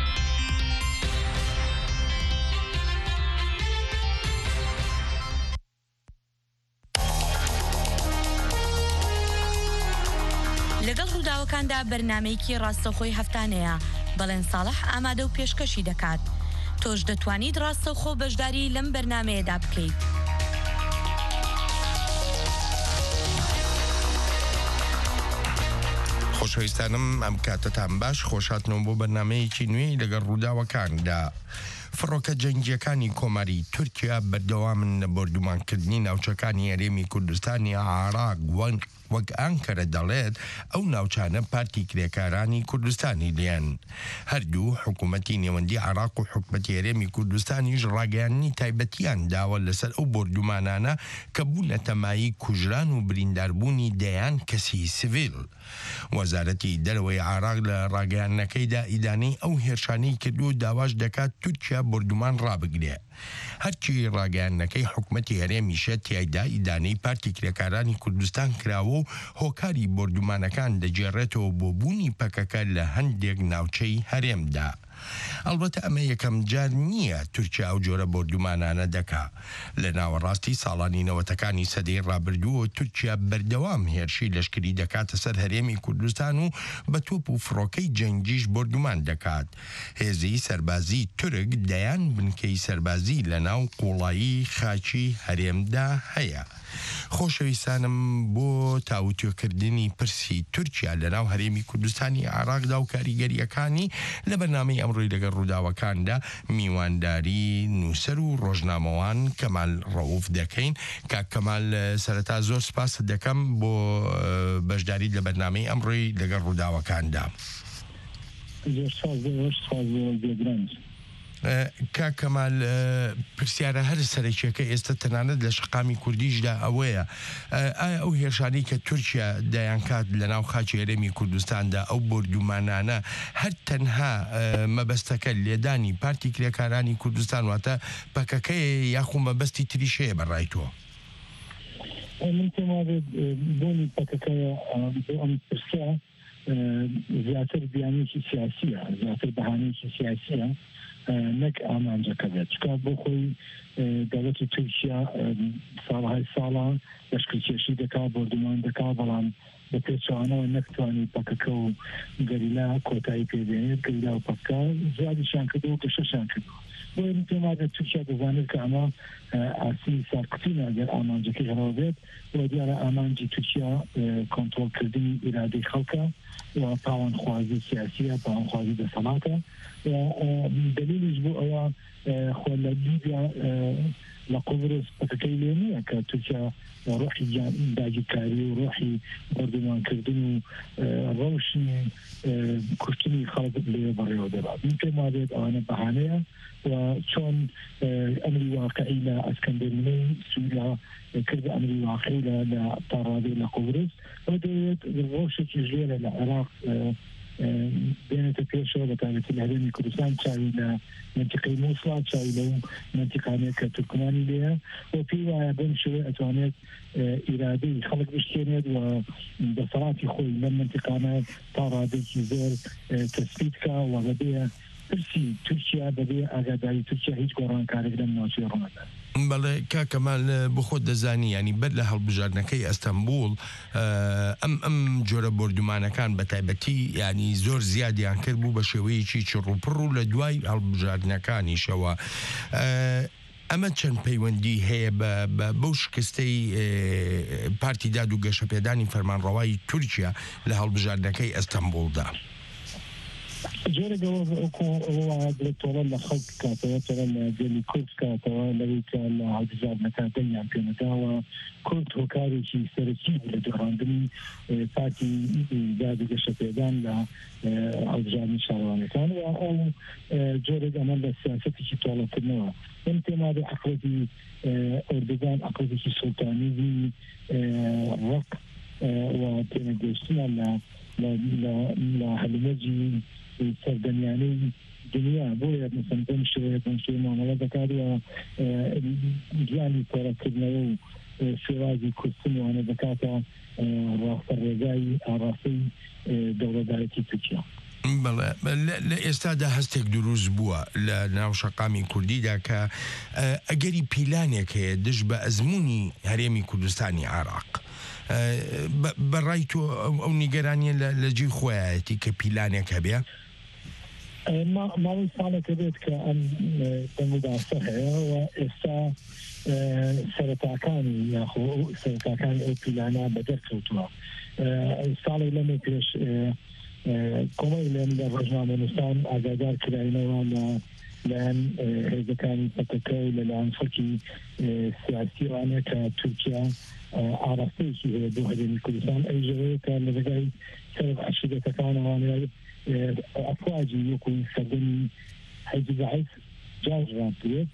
لەگەڵ ڕووداوەکاندا بەرنامەیەکی ڕاستەوخۆی هەفتانەیە بەڵێن ساڵح ئامادە و پێشکەشی دەکات. تۆش دەتوانیت ڕاستەوخۆ بەشداری لەم بەرنامەیەدا بکەیت. خۆشەویستانم ئەم کاتتان باش خۆشاتنەوە بۆ بەرنامەیەکی نوێی لەگەڵ ڕووداوەکاندا. فڕۆکە جەنگیەکانی کۆماری تورکیا بەردەوامن لە بردومانکردنی ناوچەکانی هەرێمی کوردستانی عێراق وەک ئانکەرە دەڵێت ئەو ناوچانە پارتی کرێکارانی کوردستانی لیان. هەردوو حکوومەتی نێوەندی عێراق و حکوومەتی هەرێمی کوردستانیش ڕاگەیاندنی تایبەتیان داوە لەسەر ئەو بردومانانە کە بوونە تەمایی کوژران و برینداربوونی دەیان کەسی سڤیل. وەزارەتی دەرەوەی عێراق لە ڕاگەیاندنەکەیدا ئیدانەی ئەو هێرشانەی کردو داواش دەکات تورکیا بردومان ڕابگرێ. هەرچی ڕاگەیاندنەکەی حکوومەتی هەرێمیشە تیایدا ئیدانەی پارتی کرێکارانی کوردستان کراوە و هۆکاری بردومانەکان دەجێڕێتەوە بۆ بوونی پەکەکە لە هەندێک ناوچەی هەرێمدا. ئەلبەتە ئەمە یەکەم جار نییە تورکیا ئەو جۆرە بردومانانە دەکا. لە ناوەڕاستی ساڵانی نەوەتەکانی سەدەی ڕابردووە تورکیا بەردەوام هێرشی لەشکری دەکاتە سەر هەرێمی کوردستان و بە تۆپ و فڕۆکەی جەنگیش بردومان دەکات. هێزی سەربازی تورک دەیان بنکەی سەربازی لە ناو قوڵایی خاچی هەرێمدا هەیە. خۆشەویستانم بۆ تاوتوێکردنی پرسی تورکیا لە ناو هەرێمی کوردستانی عێراقدا و کاریگەریەکانی لە بەرنامەی ئەمڕۆی لەگەڵ ڕووداوەکاندا میوانداری نووسەر و ڕۆژنامەوان کەمال ڕەوف دەکەین. کاک کەمال سەرەتا زۆر سپاس دەکەم بۆ بەشداریت لە بەرنامەی ئەمڕۆی لەگەڵ ڕووداوەکاندا. کاک کەمال پرسیارە هەر سەرەکیەکە ئێستا تەنانەت لە شقامی کوردیشدا ئەوەیە ئایا ئەو هێرشانەی کە تورکیا دەیانکات لە ناو خاچی هەرێمی کوردستاندا ئەو بردومانانە هەر تەنها مەبەستەکە لێدانی پارتی کرێکارانی کوردستان واتە پەکەکەیە یاخو مەبەستی تریشەیە بەڕای تۆ؟ من تێماوێت بۆنی پەکەکەیە بۆ ئەم پرسیە زیاتر بیانێکی سیاسیە زیاتر بەهانەیەکی سیاسیە نەک ئامانجەکە بێت چکار بۆ خۆی دەوڵەتی تورکیا ساڵهای ساڵە لەشکرکێشی دەکات بردومان دەکات بەڵام بە پێچوانەوە نەتوانێت پەکەکە و گەریلا کۆتایی پێدێنێت گەریلا و پەکە زیادیشیان کردەوە گەشەشیان کردەوە بۆ پێمادە تورکیا دەزانێت کە ئەمە ئاسی سارکوتینە ئەگەر ئامانجەکەی هەرەوە بێت بۆ دیارە ئامانجی تورکیا کۆنتڕۆڵکردنی ئیرادەی خەڵکە و پاوەندخوازی سیاسیە پاوەندخوازی دەسەڵاتە دلیلیش بۆ ئەوە خۆ لە لیبیا لە قوبرس پەکەکەی لێ نییە کە تورکیا ڕۆحی داگیرکاری و ڕۆحی بەردەوامکردن و ڕەوشی کوشتنی خەڵک لێ بەڕێوە دەبات من پێم وابێت ئەوانە بەهانەیە و چۆن ئەمری واقعی لە ئەسکەندەرینەی سووریا کرد ئەمری واقعی لە تاڕادەی لە قوبرس ئەو دەوێت ڕۆشێکی ژێرە لە عێراق بێنێتە پێشەوە بە تایبەتی لە هەرێمی کوردستان چاوی لە منتیقەی مووسڵ چاوی لەو منتیقانەیە کە تورکمانی لێیە و پێی وایە بەم شێوە ئەتوانێت ئیرادەی خەڵک بشکێنێت و دەسەڵاتی خۆی لەم منتیقانە تا ڕادێکی زۆر تەسبیت بکا و بەبێ پرسی تورکیا بەبێ ئاگاداری تورکیا هیچ گۆڕانکارێک لەم ناوچەی ڕۆنەدات بەڵێ کاکەمال بۆ خۆت دەزانی ینی بەر لە هەڵبژاردنەکەی ئەستەمبول ئەم جۆرە بردومانەکان بە تایبەتی ینی زۆر زیادیان کرد بوو بە شێوەیەکی چڕوپڕ و لە دوای هەڵبژاردنەکانیشەوە ئەمە چەند پەیوەندی هەیە بەو شکستەی پارتی داد و گەشەپێدانی فەرمانڕەوایی تورکیا لە هەڵبژاردنەکەی ئەستەمبولدا جۆرەگەوە تۆڵە لە خەڵک کاتەوە تۆڵە لە گەلی کورد کاتەوە لەوەی کە لە هەڵبژاردنەکان دەنگیان پێنەداوە کورد هۆکارێکی سەرەکی لە دۆڕاندنی پارتی داد و گەشەپێدان لە هەڵبژاردنی شارەوانەکان و ئەو جۆرێک ئەمە لە سیاسەتێکی تۆڵەکردنەوە من پێم وابێ عەقڵەتی ئەردۆغان عەقڵێکی سوڵتانیزی ڕق و پێنەگەیشتنە لە هەلومەرجی سەردەمیانەی دنیا بۆیە مثلا بەم شێوەیە مامەڵە دەکات و گیانی پۆڕەکردنەوە و شێوازی کوردستن وانە دەکاتە ڕاستە ڕێگای ئاڕاستەی دەوڵەتدارەتی تورکیا لە ئێستادا هەستێک دروست بووە لە ناو شەقامی کوردیدا کە ئەگەری پیلانێک هەیە دژ بە ئەزمموی هەرێمی کوردستانی عێراق بەڕای تۆ ئەو نیگەرانیە لە جێ خۆیەتی کە پیلانێک هەبێ ماوەی ساڵێکە بێت کە ئەم دەموداسە هەیە و ئێستا سەرەتاکانی یاخۆ سەرەتاکانی ئەو پیلانە بەدەرکەوتووە ساڵێک لەمە پێش کۆمەڵ لەم لە ڕۆژنامەنووسان ئاگادار کراینەوە لەلایەن هێزەکانی پەکەکە و لەلایەن خەڵکی سیاسیوانە کە تورکیا ئاراستەیەکی هەیە بۆ هەرێمی کوردستان ئەوژەوەیە کە لە ڕێگای سەرف عەشیرەتەکانەوانە ئەفواجی وەکو سەردەمی حەیدی بەعیس جاژران کرێت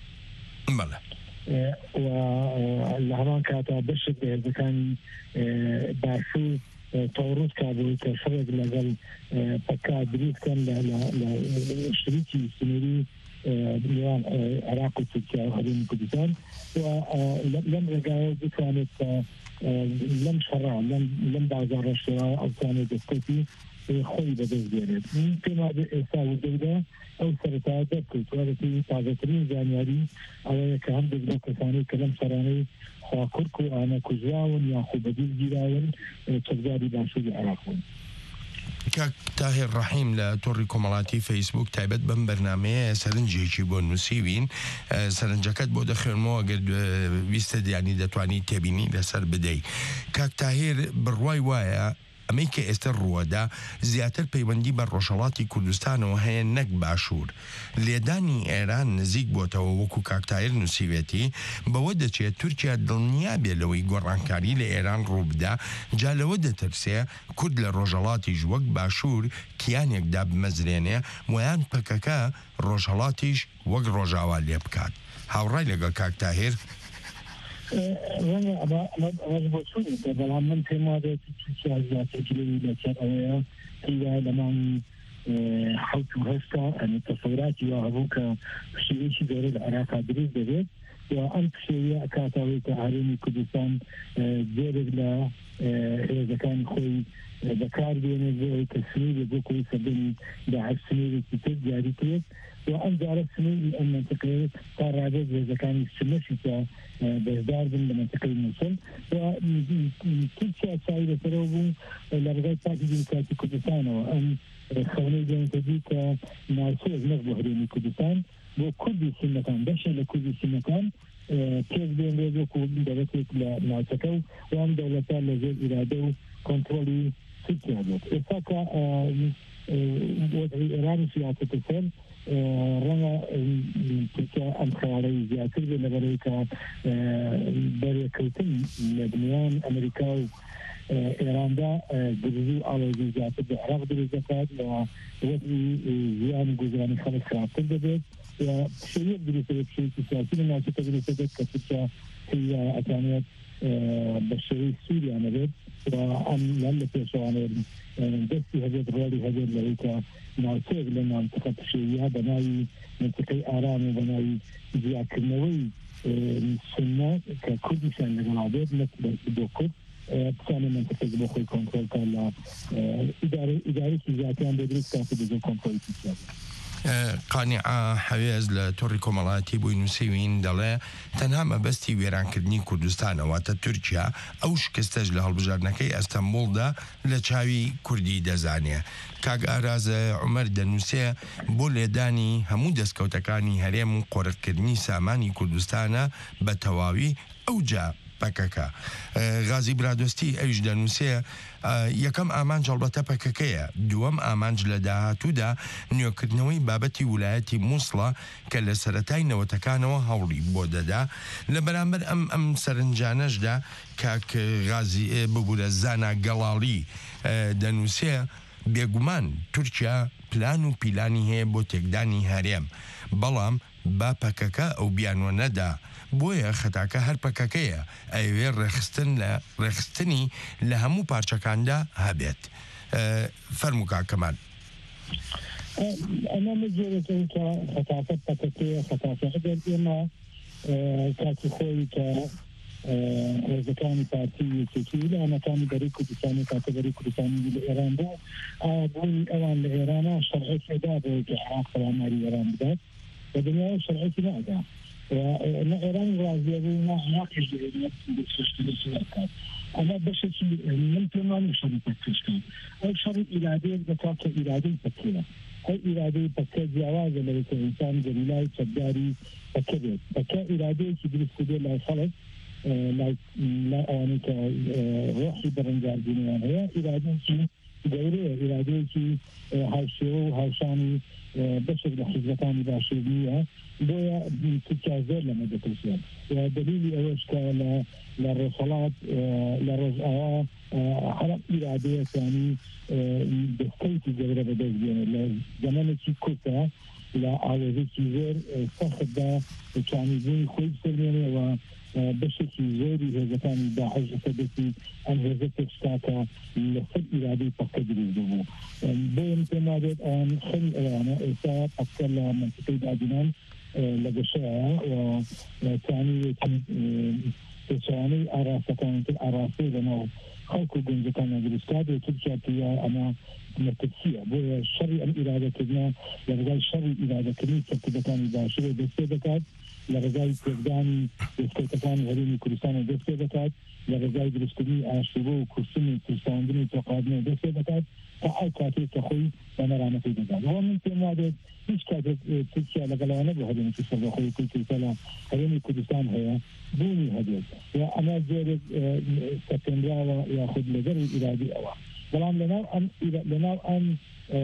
و لە هەمان کاتا بەشێک لە هێزەکانی باشوور تەوڕوت کابووی کە شەڕێک لەگەڵ پەکا دروست بکەن لە شریکی سنووری نێوان عێراق و تورکیا و هەرێمی کوردستان و لەم ڕێگایە بتوانێت لەم شەڕا لەم بازاڕەشەوە ئەوتوانێت دەستکەوتی خۆی بەدەست بێنێت پێم وابێ ئێستا وردەدا ئەو سەرەتایە دەرکەوتوارەتی تازەترین زانیاری ئەوەیە کە هەندێک لەو کەسانەی کە لەم سەرانەی خواکورک و ئانە کوژراون یاخۆ بەدیل گیراون چەکداری باشووری عێراق بوون کاک تاهیر ڕەحیم لە تۆڕی کۆمەڵاتی فەیسبوک تایبەت بەم بەرنامەیە سەرنجێکی بۆ نووسیوین سەرنجەکەت بۆ دەخێنمەوە گەر ویستە دیانی دەتوانی تێبینی لەسەر بدەی کاک تاهیر بڕوای وایە ئەمەی کە ئێستا ڕووەدا زیاتر پەیوەندی بە ڕۆژهەڵاتی کوردستانەوە هەیە نەک باشوور لێدانی ئێران نزیک بۆتەوە وەکو کاک تاهیر نووسیوێتی بەوە دەچێت تورکیا دڵنیا بێ لەوەی گۆڕانکاری لە ئێران ڕووبدا جا لەوە دەترسێ کورد لە ڕۆژهەڵاتیش وەک باشوور کیانێکدا بمەزرێنێ ویان پەکەکە ڕۆژهەڵاتیش وەک ڕۆژاوا لێ بکات هاوڕای لەگەڵ کاک تاهیر بەڵام من پێم وابێت تورکیا زیاتر گلەی لەسەر ئەوەیە لەمان حوت وهستا أن التصورات يوهبوك شيء دور العراق دريس دبيت وأن شيء كاتوي كهرمي كردستان جرب لا إذا كان خوي ذكر بين زوج تسمية بوكو سبني بعد سنين كتير جاري كيف وأن جارت سنين المنطقة قرارات إذا كان يستمشي بإصدار من المنطقة الموصل وكل شيء سائل تروبو لرغاية تاكيد كاتي كردستان وأن خوني جان تجيك ناسوز نغبو هرمي كردستان وكل سنتان بشر لكل سنتان كيف بين رزقو دولتك لناسكو وأن دولتان لزيد إرادو كنترولي تركيا بود. إساكا وضع إيران سياسة السر رنا تركيا أم خياري زيادة لبريكا بريكوتن لبنان أمريكا إيران دا جزء على زيادة بعراق بالزكاة ووضع زيان جزراني خمس خرافة بدت وشيء بريسة شيء سياسي الناس تدرسة كتركيا هي أتانيات بالشريك سوريا نبت وأن يلف شوانر دستي هذا الرولي هذا اللي ناسب لنا منطقة الشيعية بناي منطقة آرام وبناي زيادة كنوي السنة ككردستان لجنابات مثل دوكر بسانة منطقة بخوي كنترول كلا إدارة زيادة عن بدرس كافي بزو كنترول تيجي قانعة حوێز لە تۆڕی کۆمەڵایەتی بووی نووسیوین دەڵێ تەنها مەبەستی وێرانکردنی کوردستانەواتە تورکیا ئەو شکستەش لە هەڵبژاردنەکەی ئەستەمبوڵدا لە چاوی کوردی دەزانێ. کاک ئارازە عومەر دەنووسێ بۆ لێدانی هەموو دەستکەوتەکانی هەرێم و قۆڕەتکردنی سامانی کوردستانە بە تەواوی ئەوجا پەکەکە. غازی برادۆستی ئەویش دەنووسێ یەکەم ئامانج هەڵبەتە پەکەکەیە، دووەم ئامانج لە داهاتوودا نوێکردنەوەی بابەتی ویلایەتی مووسڵە کە لە سەرەتای نەوەتەکانەوە هەوڵی بۆ دەدا. لە بەرامبەر ئەم سەرنجانەشدا کاک غازی ببوورە زانا گەڵاڵی دەنووسێ بێگومان تورکیا پلان و پیلانی هەیە بۆ تێکدانی هەرێم، بەڵام با پەکەکە ئەو بیانوە نەدا. بۆیە خەتاکە هەر پەکەکەیە ئەوێ ڕێخستنی لە هەموو پارچەکاندا هەبێت. فەرموو کاکەمان. ئەمە مجێرەکەی کە خەتاکە پەکەکەیە خەتاکە ئەگەر ئێمە کاتی خۆی کە ڕێزەکانی پارتی یەکێتی ویلایەتەکانی بەرەی کوردستانی کاتەبەری کوردستانی لە ئێراندا بوونی ئەوان لە ئێرانە شەرعێکێدا بۆ کە عراق سەلاماری ئێران بدات بە دنیای شەرعێکی نادا نه إيران راضية نه عراق يجري نفس أنا بشكل من تمام شريطة تشكيل أو شريط إرادة ذكاء إرادة تكيلة أي إرادة تكيل جواز لك إنسان جميلة تجاري تكيل ذكاء إرادة كبير سبيل لا خلق لا أوانك روحي برنجار دنيا هي إرادة كي غيره إرادة كي هالشيء هالشاني بشكل حزبتان باشرية بويا تتجاوز لما دكتور ودليل أوش كلا للرسالات للرزقة حرب إرادة يعني بسكيت جبرة بدأ زمان شيء كوتا لا على كيزر صخبة كانوا زين خوي سريانة و بشكل زوري هذا كان داعش فدتي أن هذا تشتاك لفت إرادة تقدر الجمهور بين تمادت أن خل أنا إساء أكثر من تقيد أدنان لجشاء وثاني تساني أراسة كانت الأراسة لنا خلق جنز كان الإسكاد وتركيا تيا أنا مرتكسية بويا الشري الإرادة كنا لرجال الشري إرادة كنا تبتدأ كان داعش بس لرجال تقداني دستكان هرمي كردستان دستكات لرجال درستني عاشوبه وكرسني كردستان تقادني دستكات فأي كاتي تخوي أنا رانا في دجال هو من تمادد إيش كاتي تركيا لقلنا بهذا نتصور خوي كل كلا هرمي كردستان هي دوني هذا وأنا جرب سبتمبر يأخذ لجر إرادي أوا بلام لنا أن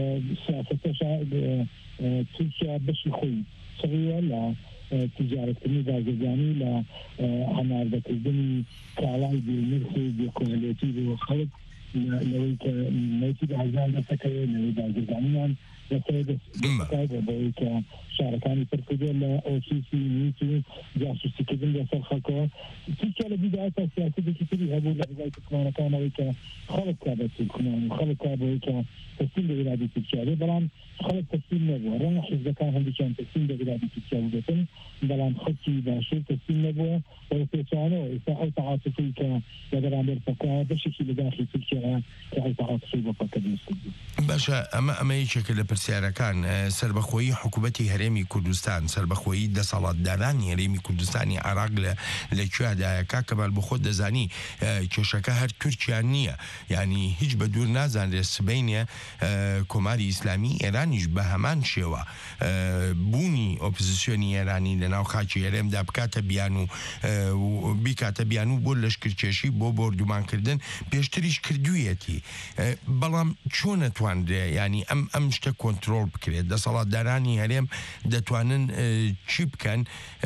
سياسة تركيا بس خوي صغيرة لا تجارة كمية بازرگانی لا هنر بکردنی کالای بیرنخی بیکوالتی بیخلق نوعی که نوعی به هزار دسته نوعی بازرگانیان بۆی کە شارەکانی پڕکردێت لە ئۆفیسی نیت و جاسوسیکردن لەسەر خەڵکەوە تورکیا لە بیداە تا سیاسەتێکی تری هەبوو لە ڕێگای تورکمانەکانەوەی کە خەڵک کا بە تورکمان و خەڵک کا بۆی کە تەسلیم بە ئیرادی تورکیا بێ بەڵام خەڵک تەسلیم نەبووە ڕەنگە حیزبەکان هەندێکیان تەسلیم بە ئیرادی تورکیا بووبێتن بەڵام خەڵکی باشوور تەسلیم نەبووە وە پێچوانەوە ئێستا ئەو تەعاتوفی کە لە بەرامبەر فەکا بەشێکی لە داخلی تورکیا کە ئەو تەعاتوفی بە فەکە دروست کردووە. باشە ئەمە یەکێکە لە پرسیارەکان سربەخۆیی حکوومەتی هەرێمی کوردستان سربەخۆیی دەسەڵاتدارانی هەرێمی کوردستانی عێراق لەکوێدایە کاکەمال بۆ خۆت دەزانی کێشەکە هەر تورکیا نییە یعنی هیچ بە دوور نازانرێت سبەینە کۆماری ئیسلامی ئێرانیش بە هەمان شێوە بوونی ئۆپۆزیسیۆنی ئێرانی لە ناو خاکی هەرێمدا بکاتە بیان و بیکاتە بیان و بۆ لەشکرکێشی بۆ بۆردومانکردن پێشتریش کردوویەتی بەڵام چۆن نەتواندرێ ینی ئەم شتە کۆنتترۆل بکرێت دەسەڵاتدارانی هەرێم دەتوانن چی بکەن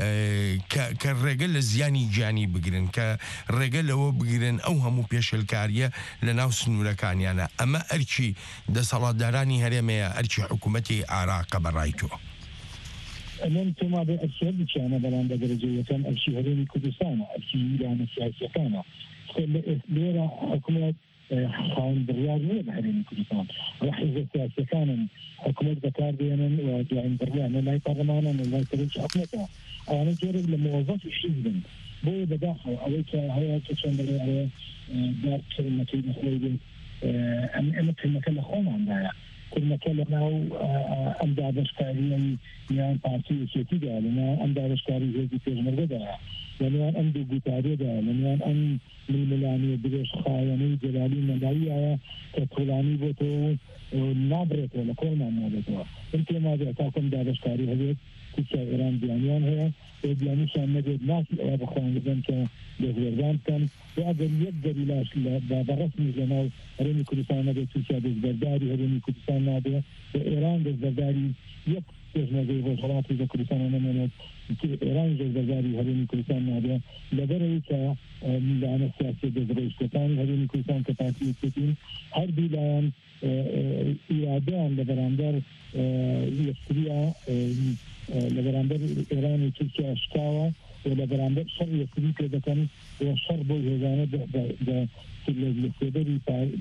کە ڕێگە لە زیانی گیانی بگرن کە ڕێگە لەوە بگرن ئەو هەموو پێشلکاریە لە ناو سنوورەکانیانە ئەمە ئەرکی دەسەڵاتدارانی هەرێمەیە ئەرکی حکوومەتی عێراقە بەڕای تۆ من تۆما بێ ئەرشێ بچیانە بەڵام بە دەرەجەیەکەم ئەرشی هەرێمی کوردستانە ئەرشی ویلانە سیاسیەکانە لێرە حکوومەت خاون بڕیار نییە بە هەرێمی کوردستان حیزب سیاسیەکانن حکوومەت بەکار دێنن و دوایین بڕیار لە لای پەرلەمانن لە لای سەرۆکی حکوومەتەوە ئەوانە جۆرێک لە موظفی حیزبن بۆیە بەداخەوە ئەوەی کە هەیە کە چۆن دەرێ دار کلمەکەی نەخۆی بێت ئەمە کلمەکە لە خۆماندایە کلمەکە لە ناو ئەم دابەشکاریە میان پارتی یەکێتیدا لە ناو ئەم دابەشکاری هێزی پێشمەرگەدایە لەنیان ئەم دووگوتارێدا لەنیان ئەم ململانیە درێژ خایەنەی جەلالی مەداویایە کە توڵانی بۆتەوە نابرێتەوە لە کۆڵمان نابێتەوە ئەم پێمادە تاکەم دابەشکاری هەبێت تورکیا ئێران بیانیان هەیە بیانیشان نەبێت ناسی ئەوە بەخۆیان کە دەستبەردان بکەن و ئەگەر یەک دەریلاش بەڕەسمی لە ناو هەرێمی کوردستان نەبێت تورکیا دەستبەرداری هەرێمی کوردستان نابێت و ئێران دەستبەرداری یەک پێشمەرگەی ڕۆژهەڵاتی لە کوردستان نەمێنێت ئێران دەستبەرداری هەرێمی کوردستان نابێت لەبەرەوەی کە میلانە سیاسی دەستڕێژکەکانی هەرێمی کوردستان کە پارتی یەکێتین هەردوو لایەن ئیرادەیان لە بەرامبەر یەکتریە لە بەرامبەر ئێران و تورکیا شکاوە و لە بەرامبەر شەڕ یەکتری پێ دەکەن و شەڕ بۆ هێزانە لە سێدەری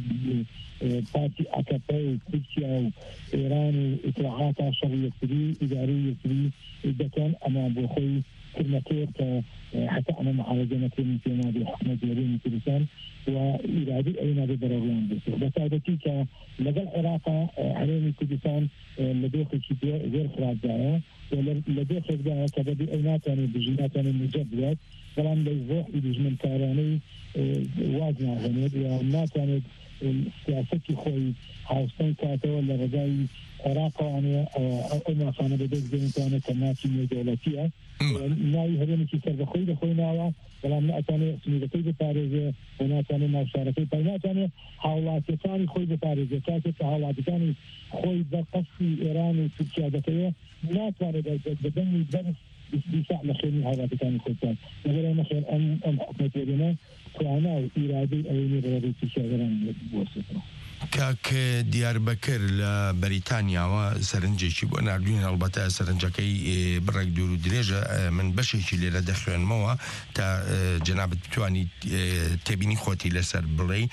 پارتی ئەکەپە و تورکیا و ئێران و ئیتلاحاتا شەڕ یەکتری ئیدارەی یەکتری دەکەن ئەمە بۆ خۆی كلمتين حتى أنا معالجة كلمة نادي حكومة هريمي كردستان وإرادة أي نادي ضروريان بس هذا كي لقى العراق هريمي كردستان لدوخ الكتير غير خراج داعية ولدوخ داعية كبدي أي ناتاني بجينات مجددات طبعا ليزوح يدجمن كاراني وازنا هنود وناتاني سیاستی خوی هاوستن کاته ولا رجای عراق يعني او ما كان بدك زين كان دولتيه ناوي هرمي كي سر بخوي خوينا ولا ما ثاني سميتي بتاريخ هنا ثاني ما شاركي بينا ثاني حالات ثاني خوي بتاريخ كاسه حالات ثاني خوي بقصي ايران وتركيا دكيه لا كان بدني درس بيساعد لخير حالات ثاني خوتان مثلا مثلا ام حكمتي لنا فانا ارادي ايني رادي تشاوران بوسطه کاک دیاربەکر لە بەریتانیاوە سەرنجێکی بۆ نردوین هەڵبەتە سەرنجەکەی بڕێک دوور و درێژە من بەشێکی لێرە دەخوێنمەوە تا جەنابەت بتوانی تێبینی خۆتی لەسەر بڵێ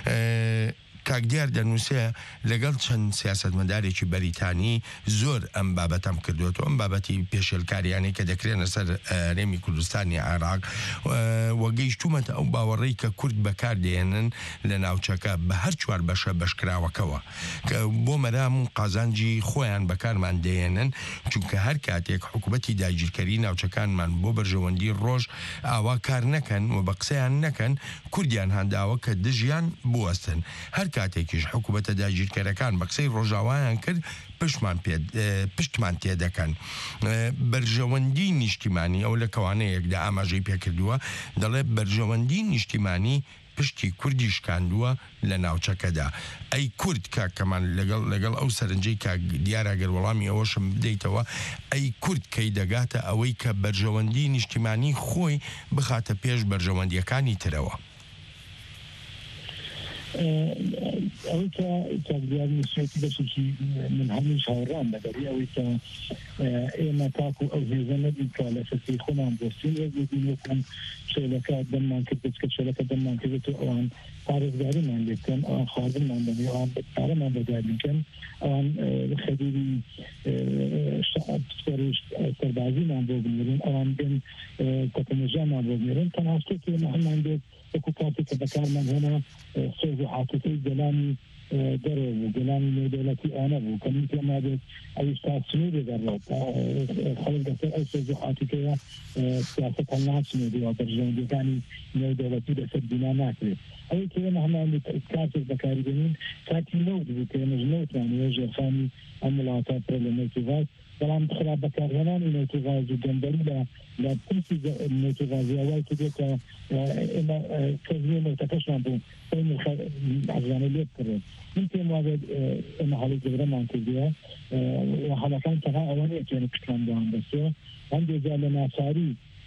کاک دیار دەنووسێ لەگەڵ چەند سیاسەتمەدارێکی بەریتانی زۆر ئەم بابەتەم کردوێتەوە ئەم بابەتی پێشێلکاریانەی کە دەکرێنە سەر هەرێمی کوردستانی عێراق وەگەیشتومەتە ئەو باوەڕێی کە کورد بەکاردێنن لە ناوچەکە بە هەر چوار بەشە بەشکراوەکەوە کە بۆ مەرام و قازانجی خۆیان بەکارمان دێنن چونکە هەر کاتێک حکوومەتی داگیرکەری ناوچەکانمان بۆ بەرژەوەندی ڕۆژ ئاوا کار نەکەن و بە قسەیان نەکەن کوردیان هەنداوە کە دژیان بوەستن هەر کاتێکیش حکوومەتە داگیرکەرەکان بە قسەی ڕۆژاوایان کرد پشتمان تێدەکەن بەرژەوەندی نیشتیمانی ئەو لە کەوانەیەکدا ئاماژەی پێکردووە دەڵێ بەرژەوەندی نیشتیمانی پشتی کوردی شکاندووە لە ناوچەکەدا ئەی کورد کاکەمان لەگەڵ ئەو سەرنجەی کە دیارەگەر وەڵامی ئەوەشم بدەیتەوە ئەی کورد کەی دەگاتە ئەوەی کە بەرژەوەندی نیشتیمانی خۆی بخاتە پێش بەرژەوەندیەکانی ترەوە ئەوەی کە دیار نووسێتی بەشێکی من هەمیش هاوڕام بەدەری ئەوەی کە ئێمە تاکو ئەو هێزە نەبین کە لە سەسی خۆمان بۆستین وەگوبین وەکم شێلەکە دەممان کرد بچکە شێلەکە دەممان کردێت و ئەوان پارێزگاریمان لێ بکەن ئەوان خواردنمان دەبێ ئەوان پارەمان بەدار بکەن ئەوان خەریری سەربازیمان بۆ بنێرن ئەوان بن تەکنۆژیامان بۆ بنێرن تەنها شتێکی ئێمە هەمان بێت وەکو کاتێک کە بەکارمان هێنا سۆز و عاتفەی گەلانی دەرێ بوو گەلانی نێودەوڵەتی ئانە بوو کە من پێم نابێت ئەویش تا سنوور دەگەڕێت خەڵک دەسەر ئەو سۆز و عاتفەیە سیاسەت هەڵ ناچنێت و بەرژەوەندەکانی نێودەوڵەتی لەسەر بینا ناکرێت ئەوەی کە ئێمە هەمان کاتێک بەکاری دێنین کاتی نەوت بوو کە ئێمەش نەوتوانێ ژێرخانی ئەم وڵاتە پرە لە نێوتیڤاز بەڵام خراپ بەکارهێنانی نێوتیڤاز و گەندەری لە پرسی نێوتیڤازی ئەوای کە دێتە ئێمە کەزیێ نێوتەکەشمان بوو حەزانە لێ بکڕێت من پێم وابێت ئێمە هەڵی گەورەمان کردووە هەڵەکان تەنها ئەوە نیە کێنە پشتمان دوان بەسێ هەندێک جا لە ناچاری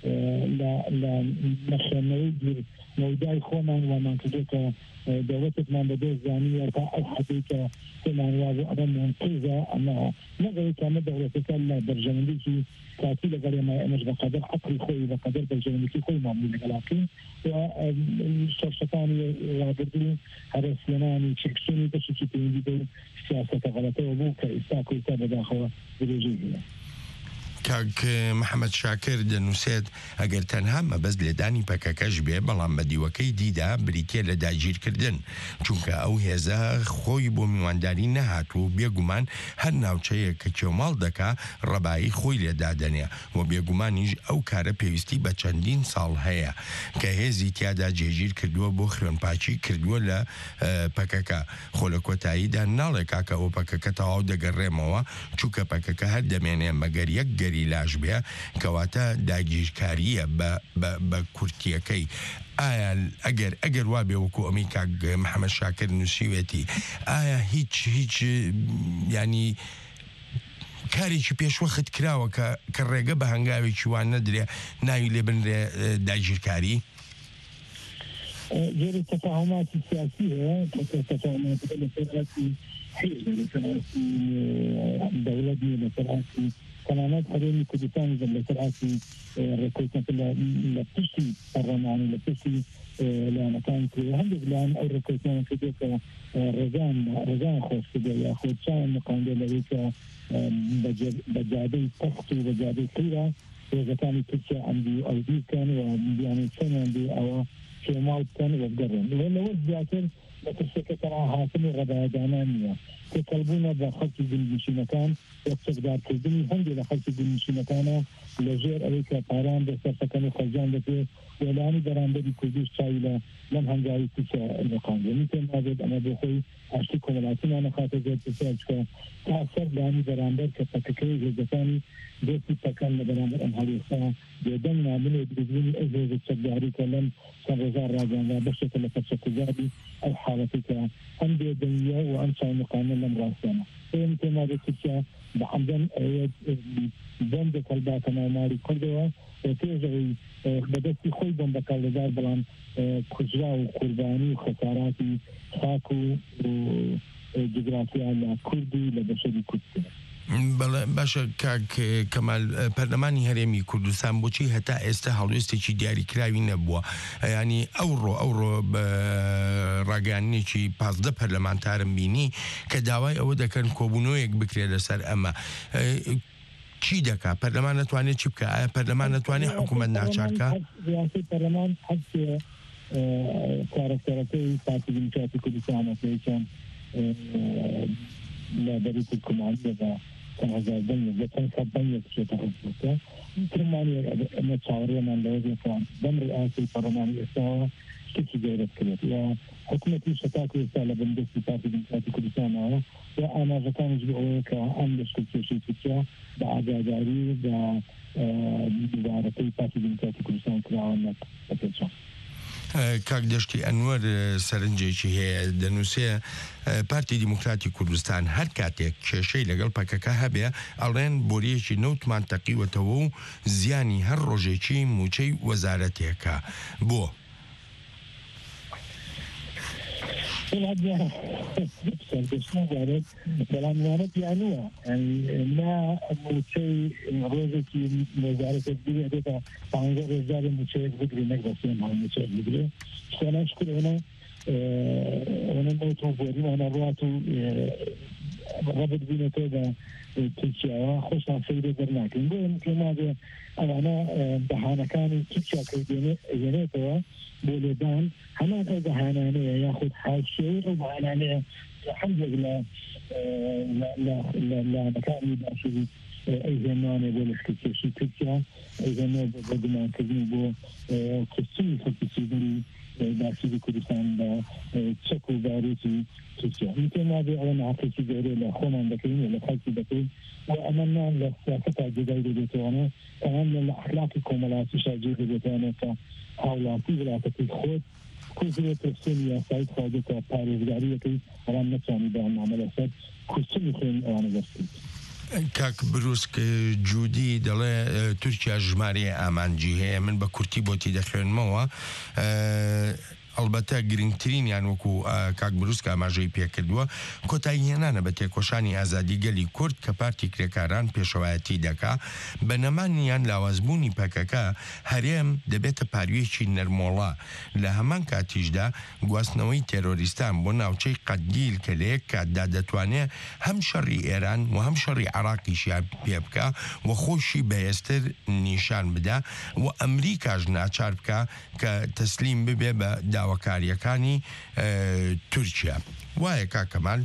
لە نەخێنەوەی نەودای خۆمان وامان کردێتە دەوڵەتێکمان بەدۆ زانیە تا ئەو حەدەی کە پێمان وابوو ئەمە منقیزە ئەمە نەگەوەی کامە دەوڵەتەکە لە بەرژەوەندێکی کاتی لەگەڵ ئێمە ئەمەش بەقەدەر عەقڵی خۆی بەقەدەر بەرژەوەندێکی خۆی مامووی لەگەڵاکەین و سەرشەکانی ڕاگردنی هەرەسیێنانی چێکسوونی بەشێکی پەیوەندی بە سیاسەتە غەڵەتەوە بوو کە ئێستا کۆیتا بەداخەوە درێژەی بووە کاک محەممەد شاکر دەنووسێت ئەگەر تەنها مەبەست لێدانی پەکەکەش بێ بەڵام بەدیوەکەی دیدا بریتە لە داگیرکردن چونکە ئەو هێزە خۆی بۆ میوانداری نەهات و بێگومان هەر ناوچەیە کە کێوماڵ دەکا ڕەبایی خۆی لێدادەنێ و بێگومانیش ئەو کارە پێویستی بە چەندین ساڵ هەیە کە هێزی تیادا جێگیر کردووە بۆ خوێنپاچی کردووە لە پەکەکە خۆ لە کۆتاییدا ناڵێ کاکە ئەو پەکەکە تەواو دەگەڕێمەوە چووکە پەکەکە هەر دەمێنێ مەگەر یەک گەری لاش بێ کەواتە داگیرکاریە بە کورتیەکەی ئایا ئەگەر وا بێ وەکو ئەمی کاک محەممەد شاکر نووسیوێتی ئایا هیچ ینی کارێکی پێشوەخت کراوە کە ڕێگە بە هەنگاوێکی وان نەدرێ ناوی لێ بنرێ داگیرکاری جێری تەفاهماتی سیاسی هەیە تەفاهماتی لەسەراتی حیزب لەسەراتی دەوڵەت لەسەراتی تەنانەت هەرێمی کوردستانی لەسەراتی ڕێکۆچنەکە لە پشتی پەرلەمانی لە پشتی لایەنەکان کرد هەندێک لایەن ئەو ڕێکۆچنەوە کردێتە ڕێگان خۆش کردێ یا خۆچیان مقاندێ لەوەی کە بە جادەی تەخت و بە جادەی قیرە ڕێزەکانی تورکیا ئەمدی ئەودی بکەن و بیانەی چەندیان بێ ئەوە کێماڵ بکەن و بگەڕێن لەوە زیاتر لە ترسەکە تەنها هاتنی ڕەبایەدانان نییە تێکەڵبوونە بە خەڵکی گوندنشینەکان وەکچەکدارکردنی هەندێک لە خەڵکی گوندنشینەکانە لەژێر ئەوەی کە پاران بەسەرفەکەن و خەرجان دەکرێت وێلانی بەرامبەری کوردیش چاوی لە لەم هەنگاوی تورکیا لەقاندێنی پێم نابێت ئەمە بۆ خۆی ئاشتی کۆمەڵاتیمان نەخاتە زۆر پرسیارچکە تا سەر لانی بەرامبەر کە پەکەکەی هێزەکانی دۆستی پەکەن لە بەرامبەر ئەم هەڵێستا بێدەنگ نامنێ دروستبوونی ئەو هێزە چەکداری کە لەم چەند ڕێژار ڕاگەندا بەشێکە لە پەرچەکوزاری ئەو حاڵەتی کە ئەم بێدەنگیە و ئەم چاونەقانە لەم ڕاستانە پێم نابێت تورکیا بە عەمدەن بۆمبێ هەڵداتە ناوماری کوردەوە پێشەوەی بەدەستی خۆی بۆمبەکە لەدار بەڵام کوژرا و قوربانی و خەساراتی خاک و جغرافیا لە کوردی لە بەشەری کوردستان باشە کاک کەمال پەرلەمانی هەرێمی کوردستان بۆچی هەتا ئێستا هەڵوێستێکی دیاریکراوی نەبووە ینی ئەوڕۆ بە ڕاگەیاندنێکی 15 پەرلەمانتارم بینی کە داوای ئەوە دەکەن کۆبوونەوەیەک بکرێت لەسەر ئەمە چی دەکا پەرلەمان نەتوانێت چی بکە ئایا پەرلەمان نەتوانێت حکوومەت ناچارکە پەرلەمان هەست کارکتەرەکەی پارتی دیموکراتی کوردستانەکەیان لا بريد الكمان إذا كان هذا الدنيا جتن كبنية شيء تحسبته كرمانية أن تصوري من لازم كان دم رئاسي برلماني إسرائيل كيف جايرت كذا يا حكومة شتاكو رسالة بندس بتاعتي بنتاعتي كردستان يا أنا جتان جبؤه كأملش كل شيء فيها بعد جاري بعرفتي بتاعتي بنتاعتي كردستان كراونا أتوقع کاک دەشتی ئەنوەر سەرنجێکی هەیە دەنووسێ پارتی دیموکراتی کوردستان هەر کاتێک کێشەی لەگەڵ پەکەکە هەبێ ئەڵێن بۆریەکی نەوتمان تەقیوەتەوە و زیانی هەر ڕۆژێکی موچەی وەزارەتێکە بۆ طبعا سردشنا بارد بلانوانا بيانوها يعني ما موتشي روزكي وزارة الدنيا ديتا فانزا رجال موتشي بدري نقدسين مع موتشي بدري فأنا أشكر هنا وانا موتو بورين وانا رواتو رابط بينا تودا تركيا خوشنا سيدة درناكين بوين كما دي انا بحانا كان تركيا كي ينيتوا بولدان همان او بحانانية ياخد حاشي او بحانانية الحمد لله لا مكان يباشي اي زمان بول اختيشي تركيا اي زمان بدمان كذين بو كسي خلقسي داخل كردستان با تشکو باروتی ترکیه میتونم به آن عقیدتی داره لخوان دکیم لخالتی دکیم و امنا لسیاست جدایی دوتونه تمام الاخلاق کاملاتی شجیع دوتونه تا حالاتی ولاتی خود کوزه تفسیری سعید خواهد تا پایداری که آن نتوانی به آن عمل است کوچه میخوین آن دستید کاک بروسک جودی دڵێ تورکیا ژمارە ئامانجی هەیە من بە کورتی بۆتی دەخوێنمەوە ئەلبەتە گرنگترینیان وەکو کاک بروسک ئاماژەی پێکردووە کۆتاییهێنانە بە تێکۆشانی ئازادی گەلی کورد کە پارتی کرێکاران پێشەوایەتی دەکا بە نەمانیان لاوازبوونی پەکەکە هەرێم دەبێتە پارویەکی نەرمۆڵە لە هەمان کاتیشدا گواستنەوەی تێرۆریستان بۆ ناوچەی قەدیل کە لە یەک کاتدا دەتوانێت هەم شەڕی ئێران و هەم شەڕی عێراقیشیان پێ بکە و خۆشی بەهێزتر نیشان بدە و ئەمریکاش ناچار بکە کە تەسلیم ببێ بە داواکاریەکانی تورکیا وایە کاکەمال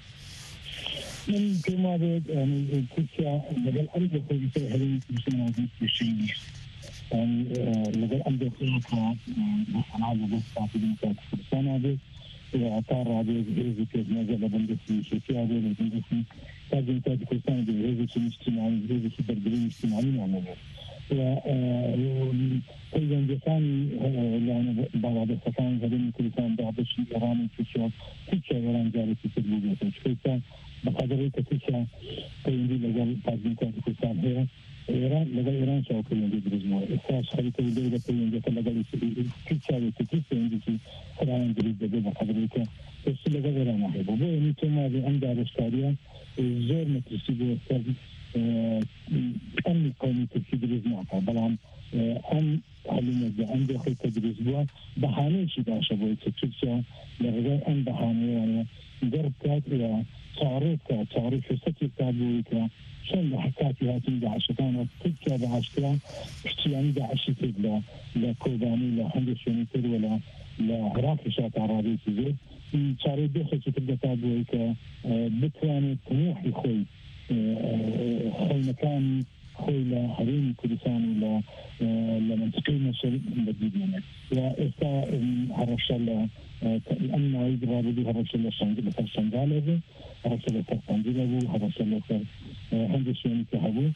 من كما تركيا لدى الأرض الخارجية هذه المسلمين الشيعيين يعني لدى الأرض الخارجية أنا عايز أقول في كردستان هذا إعطار هذا الهيزي كذا نزل بندسي شيء هذا البندسي هذا كردستان هذا الهيزي الاجتماعي الهيزي البربري الاجتماعي يعني وإذا جساني يعني بعض السكان زين كردستان بعض الشيء إيران تركيا إيران جالس في الوجود كردستان بقدر تركيا تيجي لجال بعضين كردستان هي إيران لجال إيران شو كلهم يدرسون إساس خليته يدرس تيجي لجال تركيا تيجي إيران جديد بقدر بس لجال إيران هي بقول إني ثم هذه عندها رشتاريا زور مترسيبه أمن قومي تدريس معها بلان أم حلنا عندي خي تدريس بوا بحانة شيء داشة بوا تركيا لغاية أم بحانة يعني درب كات إلى تعرف فرصتي كابويكا شن لحكاتي هاتين داعشتان تركيا داعشتان اشتياني داعشي تبلا لا كوباني لا هندسوني تر ولا لا عراقي شات عربي تزيد تعرف بيخي تبلا كابويكا بتواني طموحي خوي خوي مكان خوي لحريم كردستان ولا لمنطقة مصر بدينا وإستا هرشلا الأمن عيد رابطي هرشلا شنغال هرشلا تنجيل هرشلا هندسوني كهبو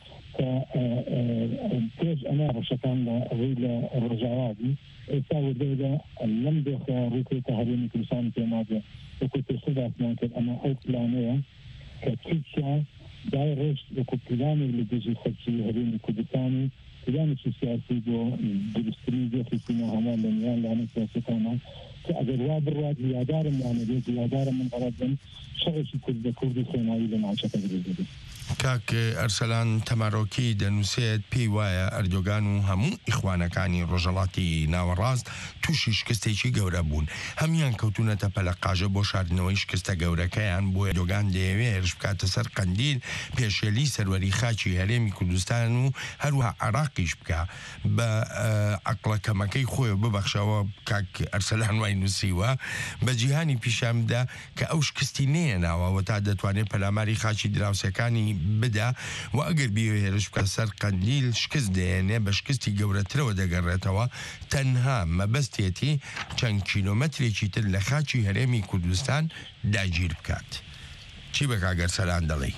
فكيف أنا رشتان غير الرجعاتي إستا وديدا لم دخل روكي تحريم كردستان كماذا وكنت صدق ممكن أنا أوكلانيا كتركيا دايرش وكبلان اللي بيجي خلصي هرين كردستاني بلان سياسي جو دستوري جو في سنة هما لنيان لعنة سياستانا كأجر وابر زيادار يعني زيادار من غرض شغل كردي خيناوي لمعاشة تجربة کاک ئەرسەلان تەمارۆکی دەنووسێت پێی وایە ئەردۆگان و هەموو ئیخوانەکانی ڕۆژهەڵاتی ناوەڕاست تووشی شکستێکی گەورە بوون هەمیان کەوتونەتە پەلەقاژە بۆ شاردنەوەی شکستە گەورەکەیان بۆ ئەردۆگان دەیەوێت هێرش بکاتە سەر قەندیل پێشێلی سەروەری خاچی هەرێمی کوردستان و هەروەها عێراقیش بکە بە عەقڵەکەمەکەی خۆی ببەخشەوە کاک ئەرسەلان وای نووسیوە بە جیهانی پیشامدا کە ئەو شکستی نێناوە تا دەتوانێت پەلاماری خاچی دراوسەکانی بدا و ئەگەر بیوێ هێرش بکە سەر قەندیل شکست دێنێ بە شکستی گەورەترەوە دەگەڕێتەوە تەنها مەبەستێتی چەند کیلۆمەترێکی تر لە خاچی هەرێمی کوردستان داگیر بکات چی بە کاک ئەرسەلان دەڵێی؟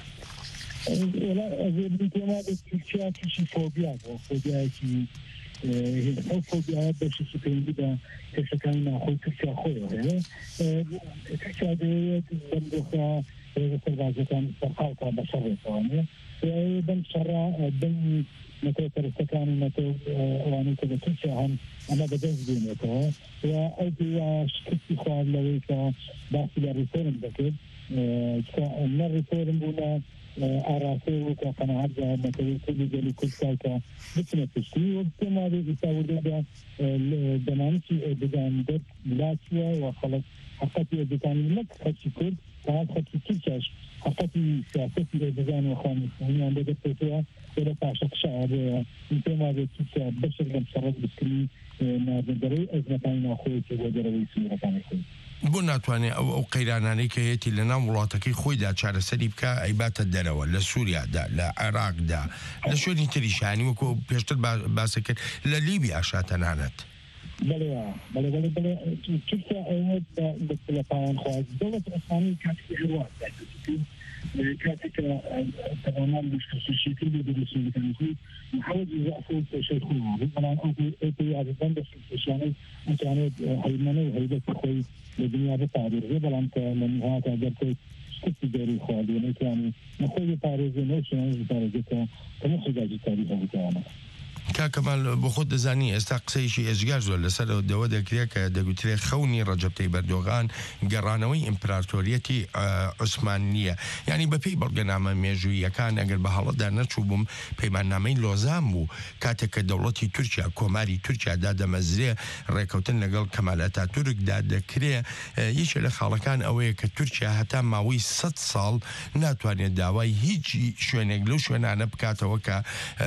ترکیا تووشی فۆبیا بۆ فۆبیایەکی ئەو فۆبیایە بەشێکی پێویستی بە کەسەکانی ناخۆی ترکیا خۆیەوە هەیە ترکیا دەیەوێت بەم دۆخە سەربازەکان سەرقاڵکە بەسەڕێتەوە بن شرا بن نتو پرستکان نتو وانی که ترکیه هم اما بدست بینیتو و اوی شکستی خواه لوی که باسی لریفورم بکر که نریفورم بونا آراسه و که قناعت جا نتوی کلی جلی کلسای که بسنه پشتی و بسیما دی ایساورده دا دمانشی بزن درد لاتیه و خلق حقیقی بزنی لک خدشی کرد فهد خدشی ترکیش حقیقی سیاستی بزن و خواهی سنی انده در پیتوه ولا تعشق شعب انت ما بتشوف بشر لم شرط بسكري نادري ازمتين اخوتي ودروي سوره كان يكون بۆ ناتوانێت ئەو قەیرانانەی کە هەیەی لە ناو وڵاتەکەی خۆیدا چارەسەری بکە ئەیباتە دەرەوە لە سووریادا لە عێراقدا لە شوێنی تریشانی وەکو پێشتر باسی کرد لە لیبیا شاتەنانەت بله ترکیا ئەوە لە پایان خواست دەوڵەت عوسمانی کاتی هەروە كاتك تماما مشكلة بدرسوا كانوا محاولة يزعفوا شيخوها طبعا أوكي هذا بند الشيخاني كانوا هيمنوا هيدا تخوي الدنيا بتعبير غير أنت من هذا درت كتير خوالي يعني نخوي باريس نوشن باريس كمخرج تاريخ بتاعنا کاکەمال بۆ خۆت دەزانی ئێستا قسەیشی ئێژگار زۆر لەسەر دەوە دەکرێت کە دەگوترێت خەونی ڕەجەب تەیب ئەردۆغان گەڕانەوەی ئیمپراتۆریەتی عوسمانیە یعنی بەپێی بەڵگەنامە مێژوویەکان ئەگەر بە هەڵەدا نەچوو بووم پەیماننامەی لۆزان بوو کاتێک کە دەوڵەتی تورکیا کۆماری تورکیادا دەمەزرێ ڕێکەوتن لەگەڵ کەمال ئەتاتورکدا دەکرێت یەکێک لە خاڵەکان ئەوەیە کە تورکیا هەتا ماوەی 100 ساڵ ناتوانێت داوای هیچ شوێنێک لەو شوێنانە بکاتەوە کە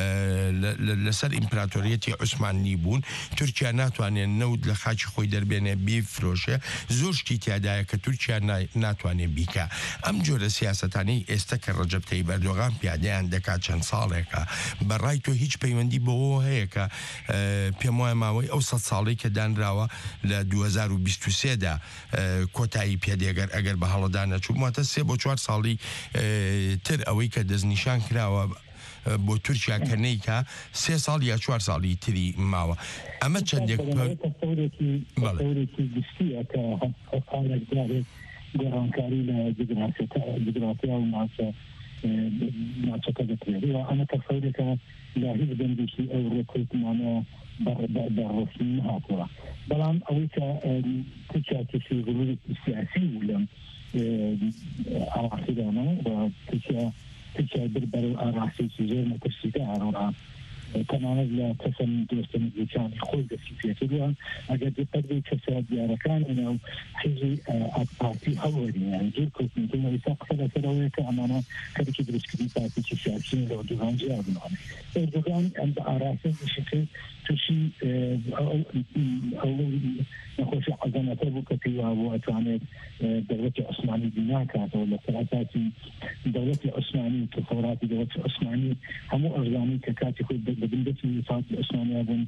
لەسەر ئیمپراتۆریەتی عوسمانی بوون تورکیا ناتوانێت نەوت لە خاچی خۆی دەربێنێ بیفرۆشێ زۆر شتی تیادایە کە تورکیا ناتوانێت بیکە ئەم جۆرە سیاسەتانەی ئێستا کە ڕەجەب تەیب ئەردۆغان پیادەیان دەکات چەند ساڵێکە بەڕای تۆ هیچ پەیوەندی بەوە هەیە کە پێم وایە ماوەی ئەو 100 ساڵی کە دانراوە لە 2023دا کۆتایی پێدێگەر ئەگەر بە هەڵەدا نەچوو واتە 3 بۆ 4 ساڵی تر ئەوەی کە دەستنیشان کراوە بۆ تورکیا کەنەیکە 3 ساڵ یا 4 ساڵی تری ماوە ئەمە چەندێک گۆڕانکاری لە جگرافیا و ناچەکە دەکرێت ئەمە تەفەورێکە لە هیچ بەندێکی ئەو ڕێکوتمانە بەڕۆشتنی هاتووە بەڵام ئەوەی کە تورکیا کەسی غلووری سیاسی بوو لەم عراقیدانە و تورکیا بربر الرئاسي زور متشدة على تماما لا تسمى دوستنا الجان خود السياسية أجد يقدر كسر دياركان إنه حزب البارتي هوري يعني جيل كنت من ثم يسقط سروي كأمانة كذا كدرس كذي بارتي سياسي لو دوغان جاب لنا دوغان عند أراسه بشكل تشي أو نخش عزمته بكتير وأتعامل دولة عثمانية بناك ولا ثلاثاتي دولة عثمانية كفورات دولة عثمانية هم أرزاني ككاتي خود بدندس النفاق العثمانية بن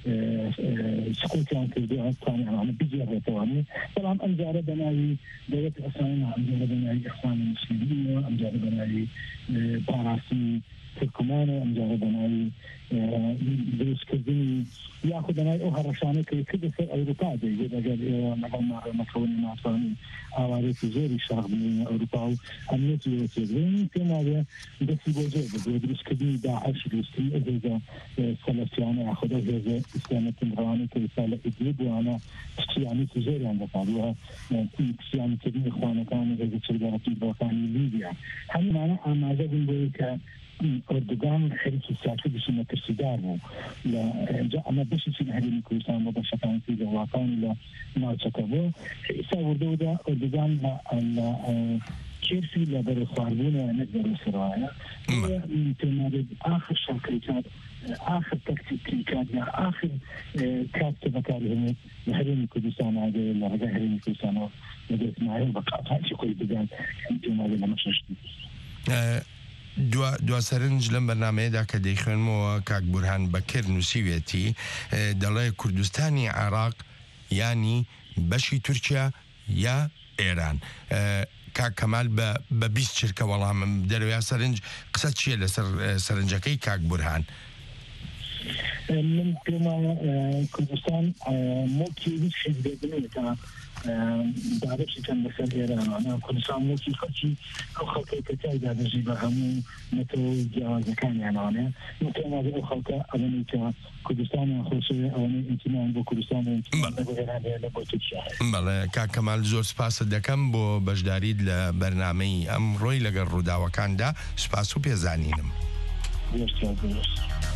سقوطيان كردوها الثاني عن بيجي تواني طبعا أمجار بناي دولة عثمانية أمجار بناي إخوان المسلمين أمجار بناي باراسي تركمانة أمجار بناي دروس كردني يأخذ بناي أوها رشانة كده في أوروبا دي إذا قال نظام مكوني ناتواني أواريك زوري شرق من أوروبا أمنيت يوتيزين كما هذا دسي بوجود دروس كردني داعش روسي إذا سلسيانة أخذ إذا إسلامة تنغراني كرسالة إدلب وأنا اشتياني تزوري عند قالوها اشتياني كردني إخوانا كانوا إذا تشرقات البوطاني ليبيا هم معنا أمازة بنبويك أردوغان خريطة سياسية بسنة ترسيدار لا أما بس في هذه الكويسان وبشكل في الواقعين لا ما تكبر يسوي دودا أردوغان لا كيف لا برخواربونا نقدر سرايا تنادي آخر شركات آخر تكتيكات آخر كاتب بكارهم لهرين الكويسان هذا لا هرين الكويسان هذا اسمعين بقى شيء كويس جدا تنادي لما شفتي دو سەرنج لەم بەرنامەیەدا کە دەیخوێنمەوە کاک بورهان بەکر نووسیوێتی دەڵێ کوردستانی عێراق ینی بەشی تورکیا یا ئێران کاک کەمال بە 20 چرکە وەڵامم دەرویا سەرنج قسە چییە لەسەر سەرنجەکەی کاک بورهان من كما كردستان ممكن يشهد بنيتها دارێکی چەند لەسەر ئێرانانە کوردستان موسی خەڵکی ئەو خەڵکەی کە تایدا دەژی بە هەموو نەتەوە جیاوازەکانیانانێ نتوانێت ئەو خەڵکە ئەوەنەی کە کوردستانیان خۆشەوێ ئەوەنەی ئینتیمان بۆ کوردستان لە بۆ تورکیا بەڵێ کاک کەمال زۆر سپاست دەکەم بۆ بەشداریت لە بەرنامەی ئەمڕۆی لەگەڵ ڕووداوەکاندا سپاس و پێزانینم.